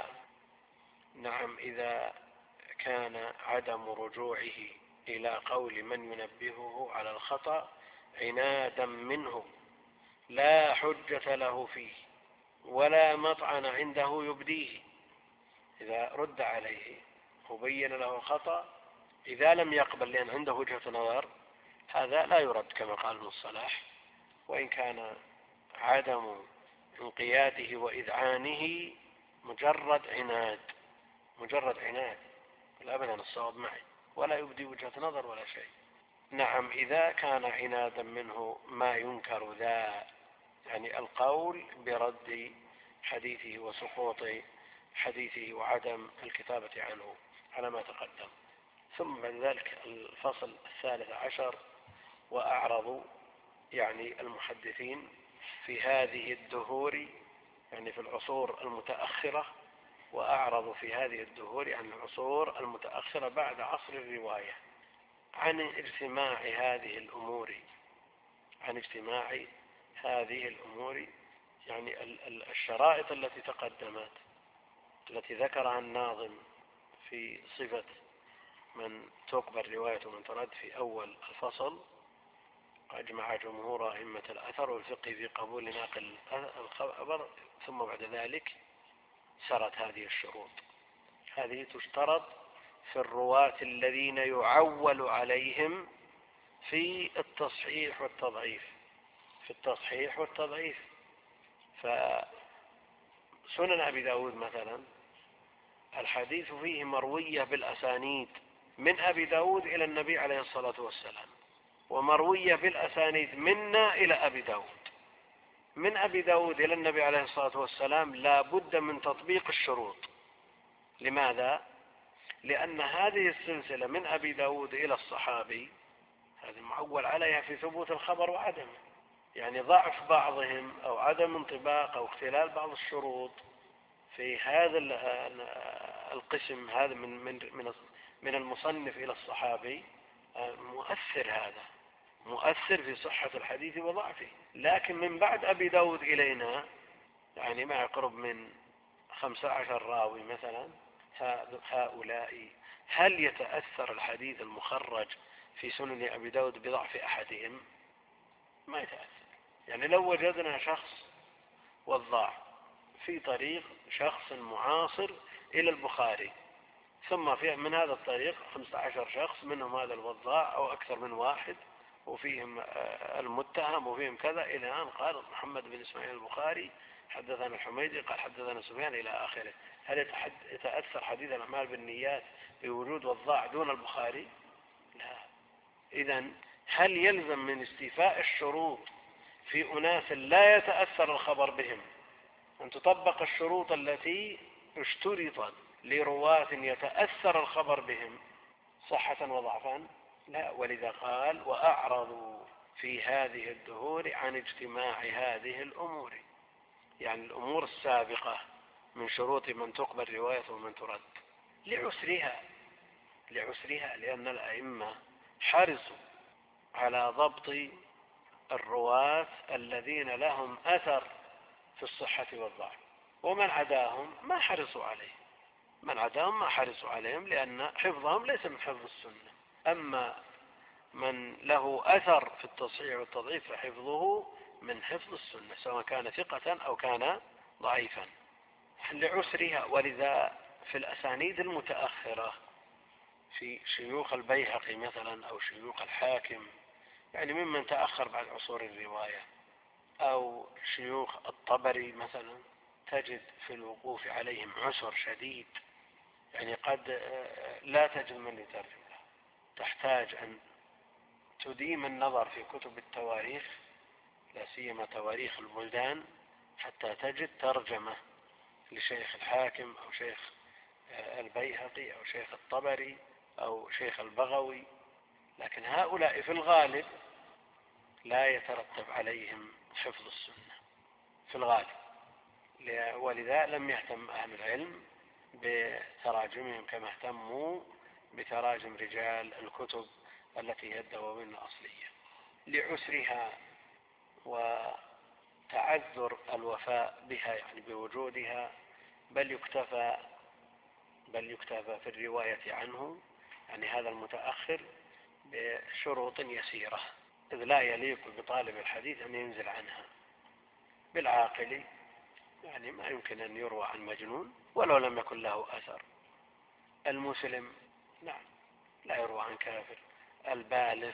نعم إذا كان عدم رجوعه إلى قول من ينبهه على الخطأ عنادا منه لا حجة له فيه ولا مطعن عنده يبديه، إذا رد عليه وبين له الخطأ إذا لم يقبل لأن عنده وجهة نظر هذا لا يرد كما قال ابن الصلاح، وإن كان عدم انقياده وإذعانه مجرد عناد، مجرد عناد لا أبدا الصواب معي ولا يبدي وجهة نظر ولا شيء. نعم إذا كان عنادا منه ما ينكر ذا، يعني القول برد حديثه وسقوط حديثه وعدم الكتابة عنه على ما تقدم. ثم بعد ذلك الفصل الثالث عشر، وأعرض يعني المحدثين في هذه الدهور، يعني في العصور المتأخرة، وأعرض في هذه الدهور عن العصور المتأخرة بعد عصر الرواية عن اجتماع هذه الأمور، عن اجتماع هذه الأمور، يعني الشرائط التي تقدمت التي ذكرها الناظم في صفة من تقبل رواية ومن ترد في أول الفصل. أجمع جمهور أئمة الأثر والفقه في قبول ناقل الخبر، ثم بعد ذلك سرت هذه الشروط. هذه تشترط في الرواة الذين يعول عليهم في التصحيح والتضعيف، في التصحيح والتضعيف. فسنن أبي داود مثلا الحديث فيه مروية بالأسانيد من أبي داود إلى النبي عليه الصلاة والسلام، ومروية بالأسانيد منا إلى أبي داود. من أبي داود إلى النبي عليه الصلاة والسلام لا بد من تطبيق الشروط. لماذا؟ لأن هذه السلسلة من أبي داود إلى الصحابي هذه معول عليها في ثبوت الخبر وعدمه، يعني ضعف بعضهم أو عدم انطباق أو اختلال بعض الشروط في هذا القسم هذا من من من من المصنف إلى الصحابي مؤثر، هذا مؤثر في صحة الحديث وضعفه. لكن من بعد أبي داود إلينا يعني ما يقرب من خمسة عشر راوي مثلا، هؤلاء هل يتأثر الحديث المخرج في سنن أبي داود بضعف أحدهم؟ ما يتأثر. يعني لو وجدنا شخص وضاع في طريق شخص معاصر إلى البخاري، ثم في من هذا الطريق خمسة عشر شخص منهم هذا الوضاع أو أكثر من واحد، وفيهم المتهم وفيهم كذا، إلى أن قال محمد بن إسماعيل البخاري حدثنا الحميدي قال حدثنا سفيان إلى آخره. هل يتأثر حديث الأعمال بالنيات بوجود وضاع دون البخاري؟ لا. إذن هل يلزم من استيفاء الشروط في أناس لا يتأثر الخبر بهم أن تطبق الشروط التي اشترطت لرواة يتأثر الخبر بهم صحة وضعفا؟ لا. ولذا قال وأعرضوا في هذه الدهور عن اجتماع هذه الأمور، يعني الأمور السابقة من شروط من تقبل رواية ومن ترد، لعسرها لعسرها لأن الأئمة حرصوا على ضبط الرواة الذين لهم أثر في الصحة والضعف، ومن عداهم ما حرصوا عليه من عداهم ما حرصوا عليهم لأن حفظهم ليس من حفظ السنة. أما من له أثر في التصحيح والتضعيف فحفظه من حفظ السنة سواء كان ثقة أو كان ضعيفا لعسرها. ولذا في الأسانيد المتأخرة في شيوخ البيهقي مثلا أو شيوخ الحاكم، يعني ممن تأخر بعد عصور الرواية، أو شيوخ الطبري مثلا، تجد في الوقوف عليهم عسر شديد، يعني قد لا تجد من يترجم له، تحتاج أن تديم النظر في كتب التواريخ لا سيما تواريخ البلدان حتى تجد ترجمة لشيخ الحاكم أو شيخ البيهقي أو شيخ الطبري أو شيخ البغوي. لكن هؤلاء في الغالب لا يترتب عليهم حفظ السنة في الغالب، ولذا لم يهتم أهل العلم بتراجمهم كما اهتموا بتراجم رجال الكتب التي هي الدواوين الأصلية لعسرها وتعذر الوفاء بها، يعني بوجودها، بل يكتفى بل يكتفى في الرواية عنه، يعني هذا المتأخر، بشروط يسيرة، إذ لا يليق بطالب الحديث أن ينزل عنها. بالعاقل يعني ما يمكن أن يروى عن مجنون ولو لم يكن له أثر. المسلم نعم لا يروى عن كافر. البالغ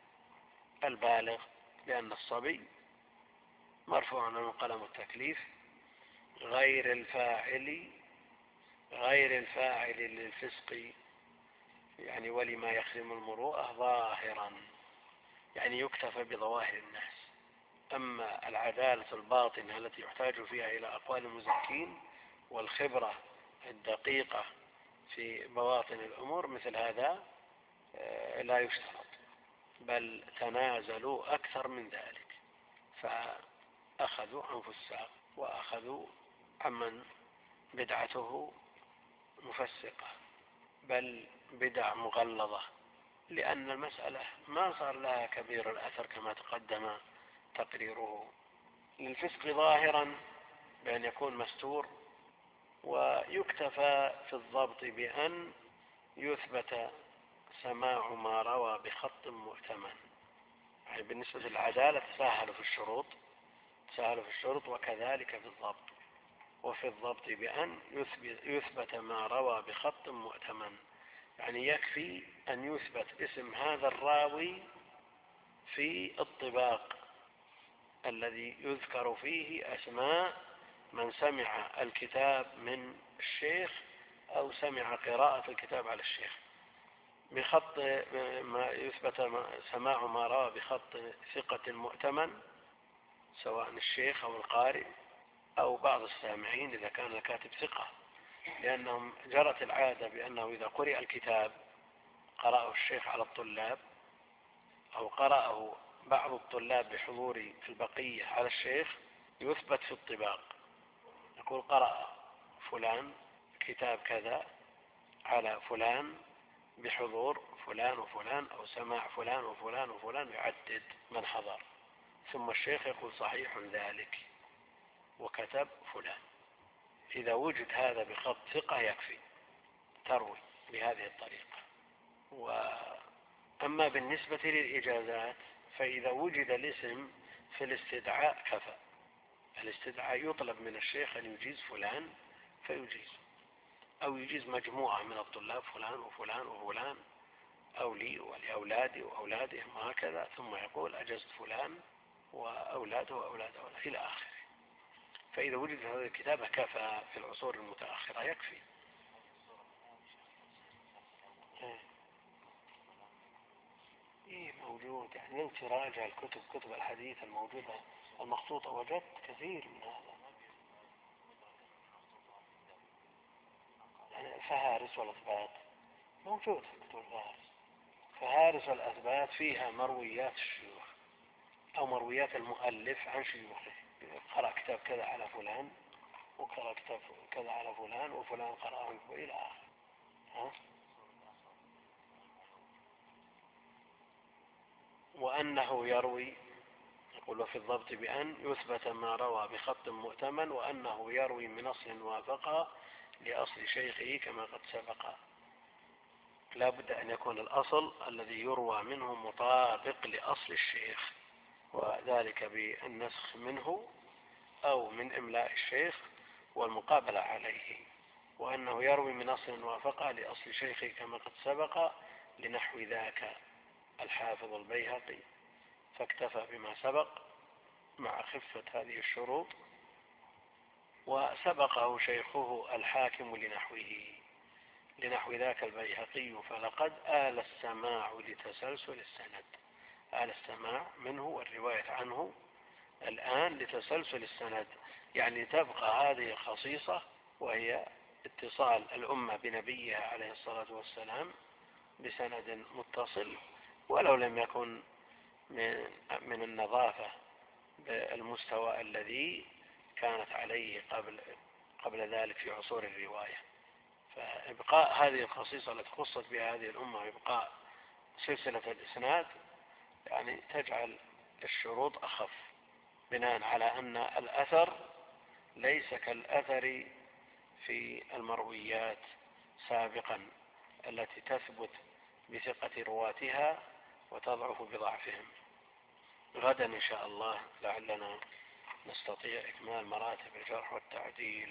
البالغ لأن الصبي مرفوع عنه قلم التكليف. غير الفاعل غير الفاعل للفسق يعني ولما يخدم المروءة ظاهرا، يعني يكتفى بظواهر الناس. أما العدالة الباطنة التي يحتاج فيها إلى أقوال المزكين والخبرة الدقيقة في بواطن الأمور مثل هذا لا يشترط، بل تنازلوا أكثر من ذلك، فأخذوا عن فساق وأخذوا عمن بدعته مفسقة بل بدع مغلظة، لأن المسألة ما صار لها كبير الأثر كما تقدم تقريره. للفسق ظاهرا بأن يكون مستور، ويكتفى في الضبط بأن يثبت سماع ما روى بخط مؤتمن. يعني بالنسبة للعدالة تساهلوا في الشروط تساهلوا في الشروط وكذلك في الضبط. وفي الضبط بأن يثبت, يثبت ما روى بخط مؤتمن، يعني يكفي أن يثبت اسم هذا الراوي في الطباق الذي يذكر فيه أسماء من سمع الكتاب من الشيخ أو سمع قراءة الكتاب على الشيخ بخط ما يثبت سماع ما روى بخط ثقة مؤتمن، سواء الشيخ أو القارئ أو بعض السامعين إذا كان الكاتب ثقة، لأنهم جرت العادة بأنه إذا قرئ الكتاب قرأه الشيخ على الطلاب أو قرأه بعض الطلاب بحضور البقية على الشيخ يثبت في الطباق، يقول قرأ فلان كتاب كذا على فلان بحضور فلان وفلان أو سماع فلان وفلان وفلان، يعدد من حضر، ثم الشيخ يقول صحيح ذلك وكتب فلان. إذا وجد هذا بخط ثقة يكفي تروي بهذه الطريقة. وأما بالنسبة للإجازات فإذا وجد الاسم في الاستدعاء كفى. الاستدعاء يطلب من الشيخ أن يجيز فلان فيجيز، أو يجيز مجموعة من الطلاب فلان وفلان وفلان، أو لي ولأولادي وأولادهم وهكذا، ثم يقول أجزت فلان وأولاده وأولاد أولاده إلى آخره. فإذا وجد هذه الكتابة كفى في العصور المتأخرة يكفي. إيه موجود، يعني أنت راجع الكتب كتب الحديث الموجودة المخطوطة وجدت كثير من هذا. يعني الفهارس والأثبات موجود في كتب الفهارس. فهارس والأثبات فيها مرويات الشيوخ أو مرويات المؤلف عن شيوخه، قرأ كتاب كذا على فلان وقرأ كتاب كذا على فلان وفلان قرأه إلى آخره. ها؟ وأنه يروي، يقول وفي الضبط بأن يثبت ما روى بخط مؤتمن، وأنه يروي من أصل وافق لأصل شيخه كما قد سبق. لا بد أن يكون الأصل الذي يروى منه مطابق لأصل الشيخ، وذلك بالنسخ منه أو من إملاء الشيخ والمقابلة عليه. وأنه يروي من أصل وافق لأصل شيخه كما قد سبق، لنحو ذاك الحافظ البيهقي فاكتفى بما سبق مع خفة هذه الشروط، وسبقه شيخه الحاكم لنحوه لنحو ذاك البيهقي فلقد آل السماع لتسلسل السند. آل السماع منه والرواية عنه الآن لتسلسل السند، يعني تبقى هذه الخصيصة وهي اتصال الأمة بنبيها عليه الصلاة والسلام بسند متصل، ولو لم يكن من, من النظافة بالمستوى الذي كانت عليه قبل, قبل ذلك في عصور الرواية. فإبقاء هذه الخصيصة التي خصت بها هذه الأمة وإبقاء سلسلة الإسناد يعني تجعل الشروط أخف، بناء على أن الأثر ليس كالأثر في المرويات سابقا التي تثبت بثقة رواتها وتضعف بضعفهم. غدا إن شاء الله لعلنا نستطيع إكمال مراتب الجرح والتعديل.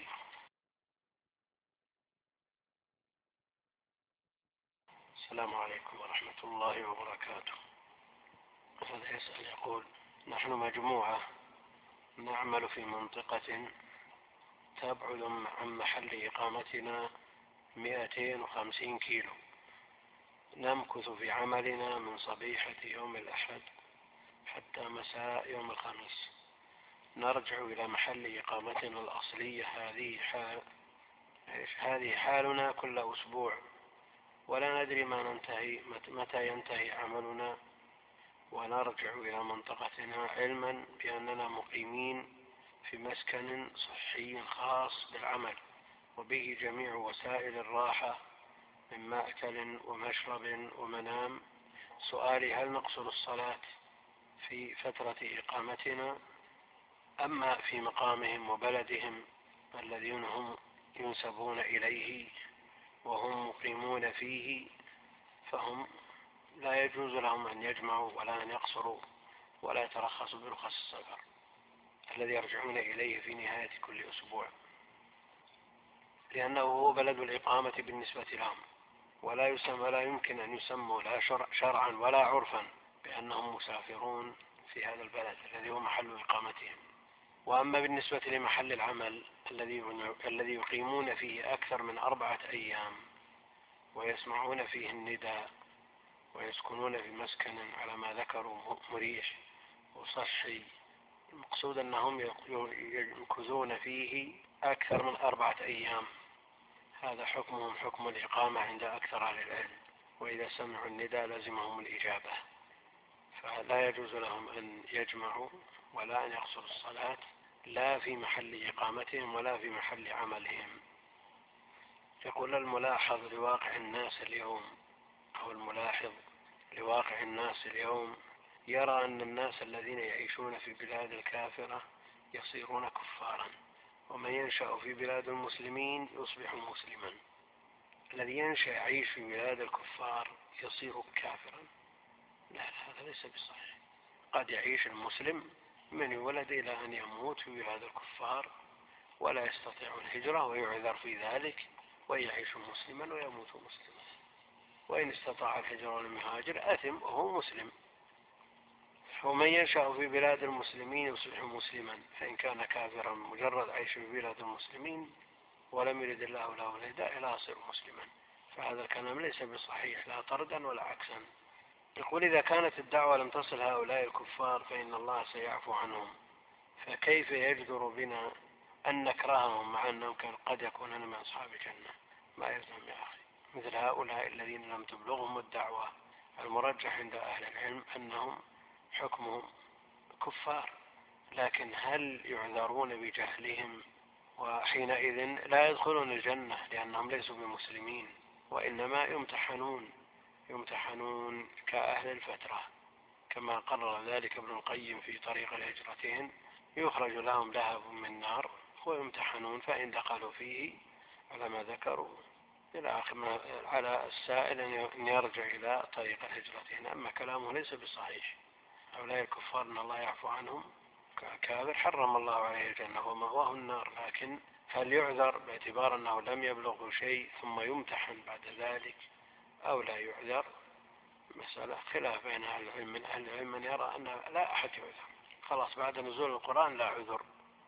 السلام عليكم ورحمة الله وبركاته. هذا يسأل يقول نحن مجموعة نعمل في منطقة تبعد عن محل إقامتنا مئتين وخمسين كيلو، نمكث في عملنا من صبيحة يوم الأحد حتى مساء يوم الخميس، نرجع إلى محل إقامتنا الأصلية. هذه حال هذه حالنا كل أسبوع، ولا ندري ما ننتهي متى ينتهي عملنا، ونرجع إلى منطقتنا علما بأننا مقيمين في مسكن صحي خاص بالعمل وبه جميع وسائل الراحة من مأكل ومشرب ومنام. سؤالي هل نقصر الصلاة في فترة إقامتنا؟ أما في مقامهم وبلدهم الذين هم ينسبون إليه وهم مقيمون فيه فهم لا يجوز لهم أن يجمعوا ولا أن يقصروا ولا يترخصوا برخص السفر الذي يرجعون إليه في نهاية كل أسبوع، لأنه هو بلد الإقامة بالنسبة لهم، ولا يسمى لا يمكن أن يسموا لا شرعا ولا عرفا بأنهم مسافرون في هذا البلد الذي هو محل إقامتهم. وأما بالنسبة لمحل العمل الذي الذي يقيمون فيه أكثر من أربعة أيام ويسمعون فيه النداء ويسكنون في مسكن على ما ذكروا مريح وصحي، المقصود أنهم يمكثون فيه أكثر من أربعة أيام، هذا حكمهم حكم الإقامة عند أكثر أهل العلم، وإذا سمعوا النداء لزمهم الإجابة. فلا يجوز لهم أن يجمعوا ولا أن يقصروا الصلاة لا في محل إقامتهم ولا في محل عملهم. يقول الملاحظ لواقع الناس اليوم أو الملاحظ لواقع الناس اليوم يرى أن الناس الذين يعيشون في بلاد الكافرة يصيرون كفارا، ومن ينشأ في بلاد المسلمين يصبح مسلما. الذي ينشأ يعيش في بلاد الكفار يصير كافرا. لا لا، هذا ليس بصحيح. قد يعيش المسلم من يولد إلى أن يموت في بلاد الكفار ولا يستطيع الهجرة ويعذر في ذلك، ويعيش مسلما ويموت مسلما. وإن استطاع الهجرة ولم يهاجر أثم وهو مسلم. ومن ينشأ في بلاد المسلمين يصبح مسلما، فإن كان كافرا مجرد عيش في بلاد المسلمين ولم يرد الله له الهداية لا يصير مسلما. فهذا الكلام ليس بصحيح لا طردا ولا عكسا. يقول إذا كانت الدعوة لم تصل هؤلاء الكفار فإن الله سيعفو عنهم، فكيف يجدر بنا أن نكرههم مع أنهم قد يكونون من أصحاب الجنة؟ ما يلزم يا أخي. مثل هؤلاء الذين لم تبلغهم الدعوة المرجح عند أهل العلم أنهم حكمهم كفار، لكن هل يعذرون بجهلهم؟ وحينئذ لا يدخلون الجنة لأنهم ليسوا بمسلمين، وإنما يمتحنون يمتحنون كأهل الفترة، كما قرر ذلك ابن القيم في طريق الهجرتين. يخرج لهم لهب من نار ويمتحنون، فإن دخلوا فيه على ما ذكروا إلى آخر ما على السائل أن يرجع إلى طريق الهجرتين. أما كلامه ليس بصحيح. هؤلاء الكفار أن الله يعفو عنهم كافر حرم الله عليه الجنة ومأواه النار، لكن هل يعذر باعتبار أنه لم يبلغه شيء ثم يمتحن بعد ذلك أو لا يعذر؟ مسألة خلاف بين أهل العلم. من أهل العلم من يرى أن لا أحد يعذر، خلاص بعد نزول القرآن لا عذر.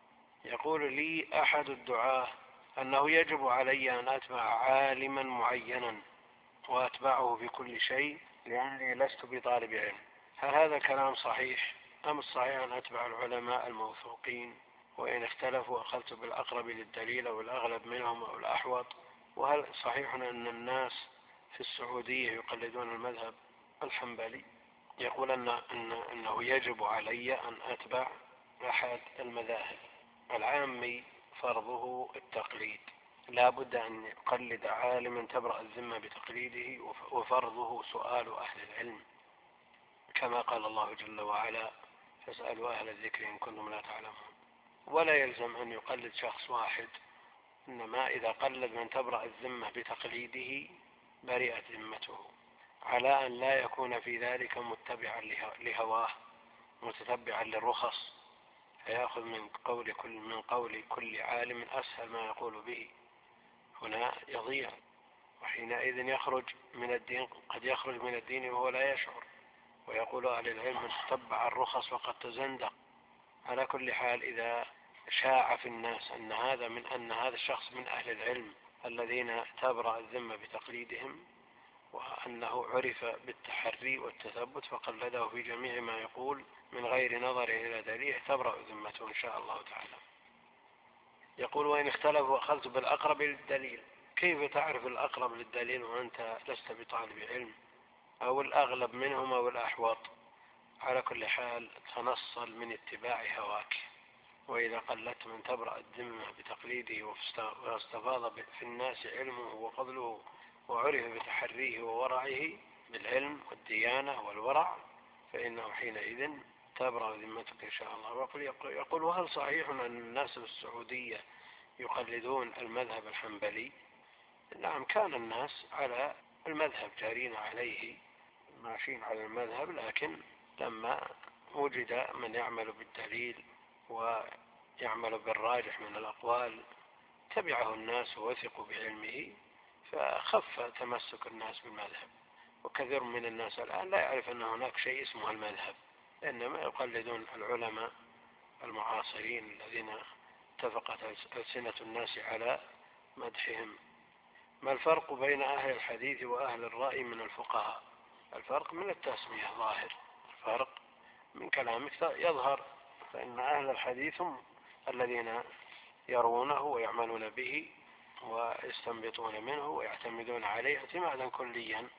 يقول لي أحد الدعاة أنه يجب علي أن أتبع عالما معينا وأتبعه في كل شيء لأني لست بطالب علم. هل هذا كلام صحيح أم الصحيح أن أتبع العلماء الموثوقين، وإن اختلفوا أخذت بالأقرب للدليل أو الأغلب منهم أو الأحوط؟ وهل صحيح أن الناس في السعودية يقلدون المذهب الحنبلي؟ يقول أن أن أنه يجب علي أن أتبع أحد المذاهب. العامي فرضه التقليد، لا بد أن يقلد عالما تبرأ الذمة بتقليده، وفرضه سؤال أهل العلم، كما قال الله جل وعلا فاسألوا أهل الذكر إن كنتم لا تعلمون. ولا يلزم أن يقلد شخص واحد، إنما إذا قلد من تبرأ الذمة بتقليده برئت ذمته، على أن لا يكون في ذلك متبعا لهواه متتبعا للرخص فيأخذ من قول كل من قول كل عالم أسهل ما يقول به، هنا يضيع، وحينئذ يخرج من الدين، قد يخرج من الدين وهو لا يشعر. ويقول أهل العلم من تتبع الرخص وقد تزندق. على كل حال إذا شاع في الناس أن هذا من أن هذا الشخص من أهل العلم الذين تبرأ الذمة بتقليدهم، وأنه عرف بالتحري والتثبت فقلده في جميع ما يقول من غير نظر إلى دليل، تبرأ ذمته إن شاء الله تعالى. يقول وإن اختلفوا أخذت بالأقرب للدليل. كيف تعرف الأقرب للدليل وأنت لست بطالب علم؟ أو الأغلب منهم أو الأحوط؟ على كل حال تنصل من اتباع هواك، وإذا قلت من تبرأ الذمة بتقليده واستفاض في الناس علمه وفضله وعرف بتحريه وورعه بالعلم والديانة والورع، فإنه حينئذ تبرأ ذمتك إن شاء الله. ويقول يقول وهل صحيح أن الناس في السعودية يقلدون المذهب الحنبلي؟ نعم، كان الناس على المذهب جارين عليه ماشيين على المذهب، لكن لما وجد من يعمل بالدليل ويعمل بالراجح من الأقوال تبعه الناس ووثقوا بعلمه فخف تمسك الناس بالمذهب. وكثير من الناس الآن لا يعرف أن هناك شيء اسمه المذهب، إنما يقلدون العلماء المعاصرين الذين اتفقت ألسنة الناس على مدحهم. ما الفرق بين أهل الحديث وأهل الرأي من الفقهاء؟ الفرق من التسمية ظاهر، الفرق من كلامك يظهر، فإن أهل الحديث هم الذين يرونه ويعملون به ويستنبطون منه ويعتمدون عليه اعتمادا كليا،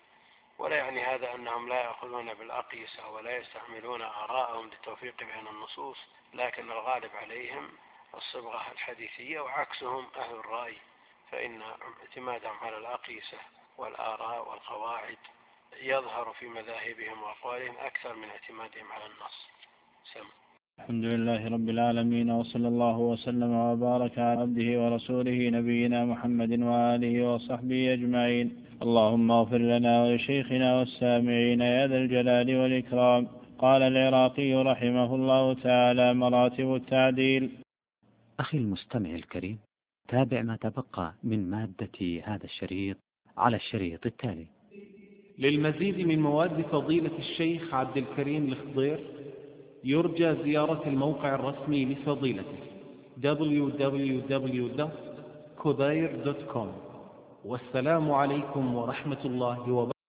ولا يعني هذا أنهم لا يأخذون بالأقيسة ولا يستعملون آراءهم للتوفيق بين النصوص، لكن الغالب عليهم الصبغة الحديثية، وعكسهم أهل الرأي فإن اعتمادهم على الأقيسة والآراء والقواعد يظهر في مذاهبهم وأقوالهم أكثر من اعتمادهم على النص. سمع. الحمد لله رب العالمين، وصلى الله وسلم وبارك على عبده ورسوله نبينا محمد وآله وصحبه أجمعين. اللهم اغفر لنا ولشيخنا والسامعين يا ذا الجلال والإكرام. قال العراقي رحمه الله تعالى: مراتب التعديل. أخي المستمع الكريم، تابع ما تبقى من مادة هذا الشريط على الشريط التالي. للمزيد من مواد فضيلة الشيخ عبد الكريم الخضير يرجى زيارة الموقع الرسمي لفضيلته دبليو دبليو دبليو دوت خضير دوت كوم. والسلام عليكم ورحمة الله وبركاته.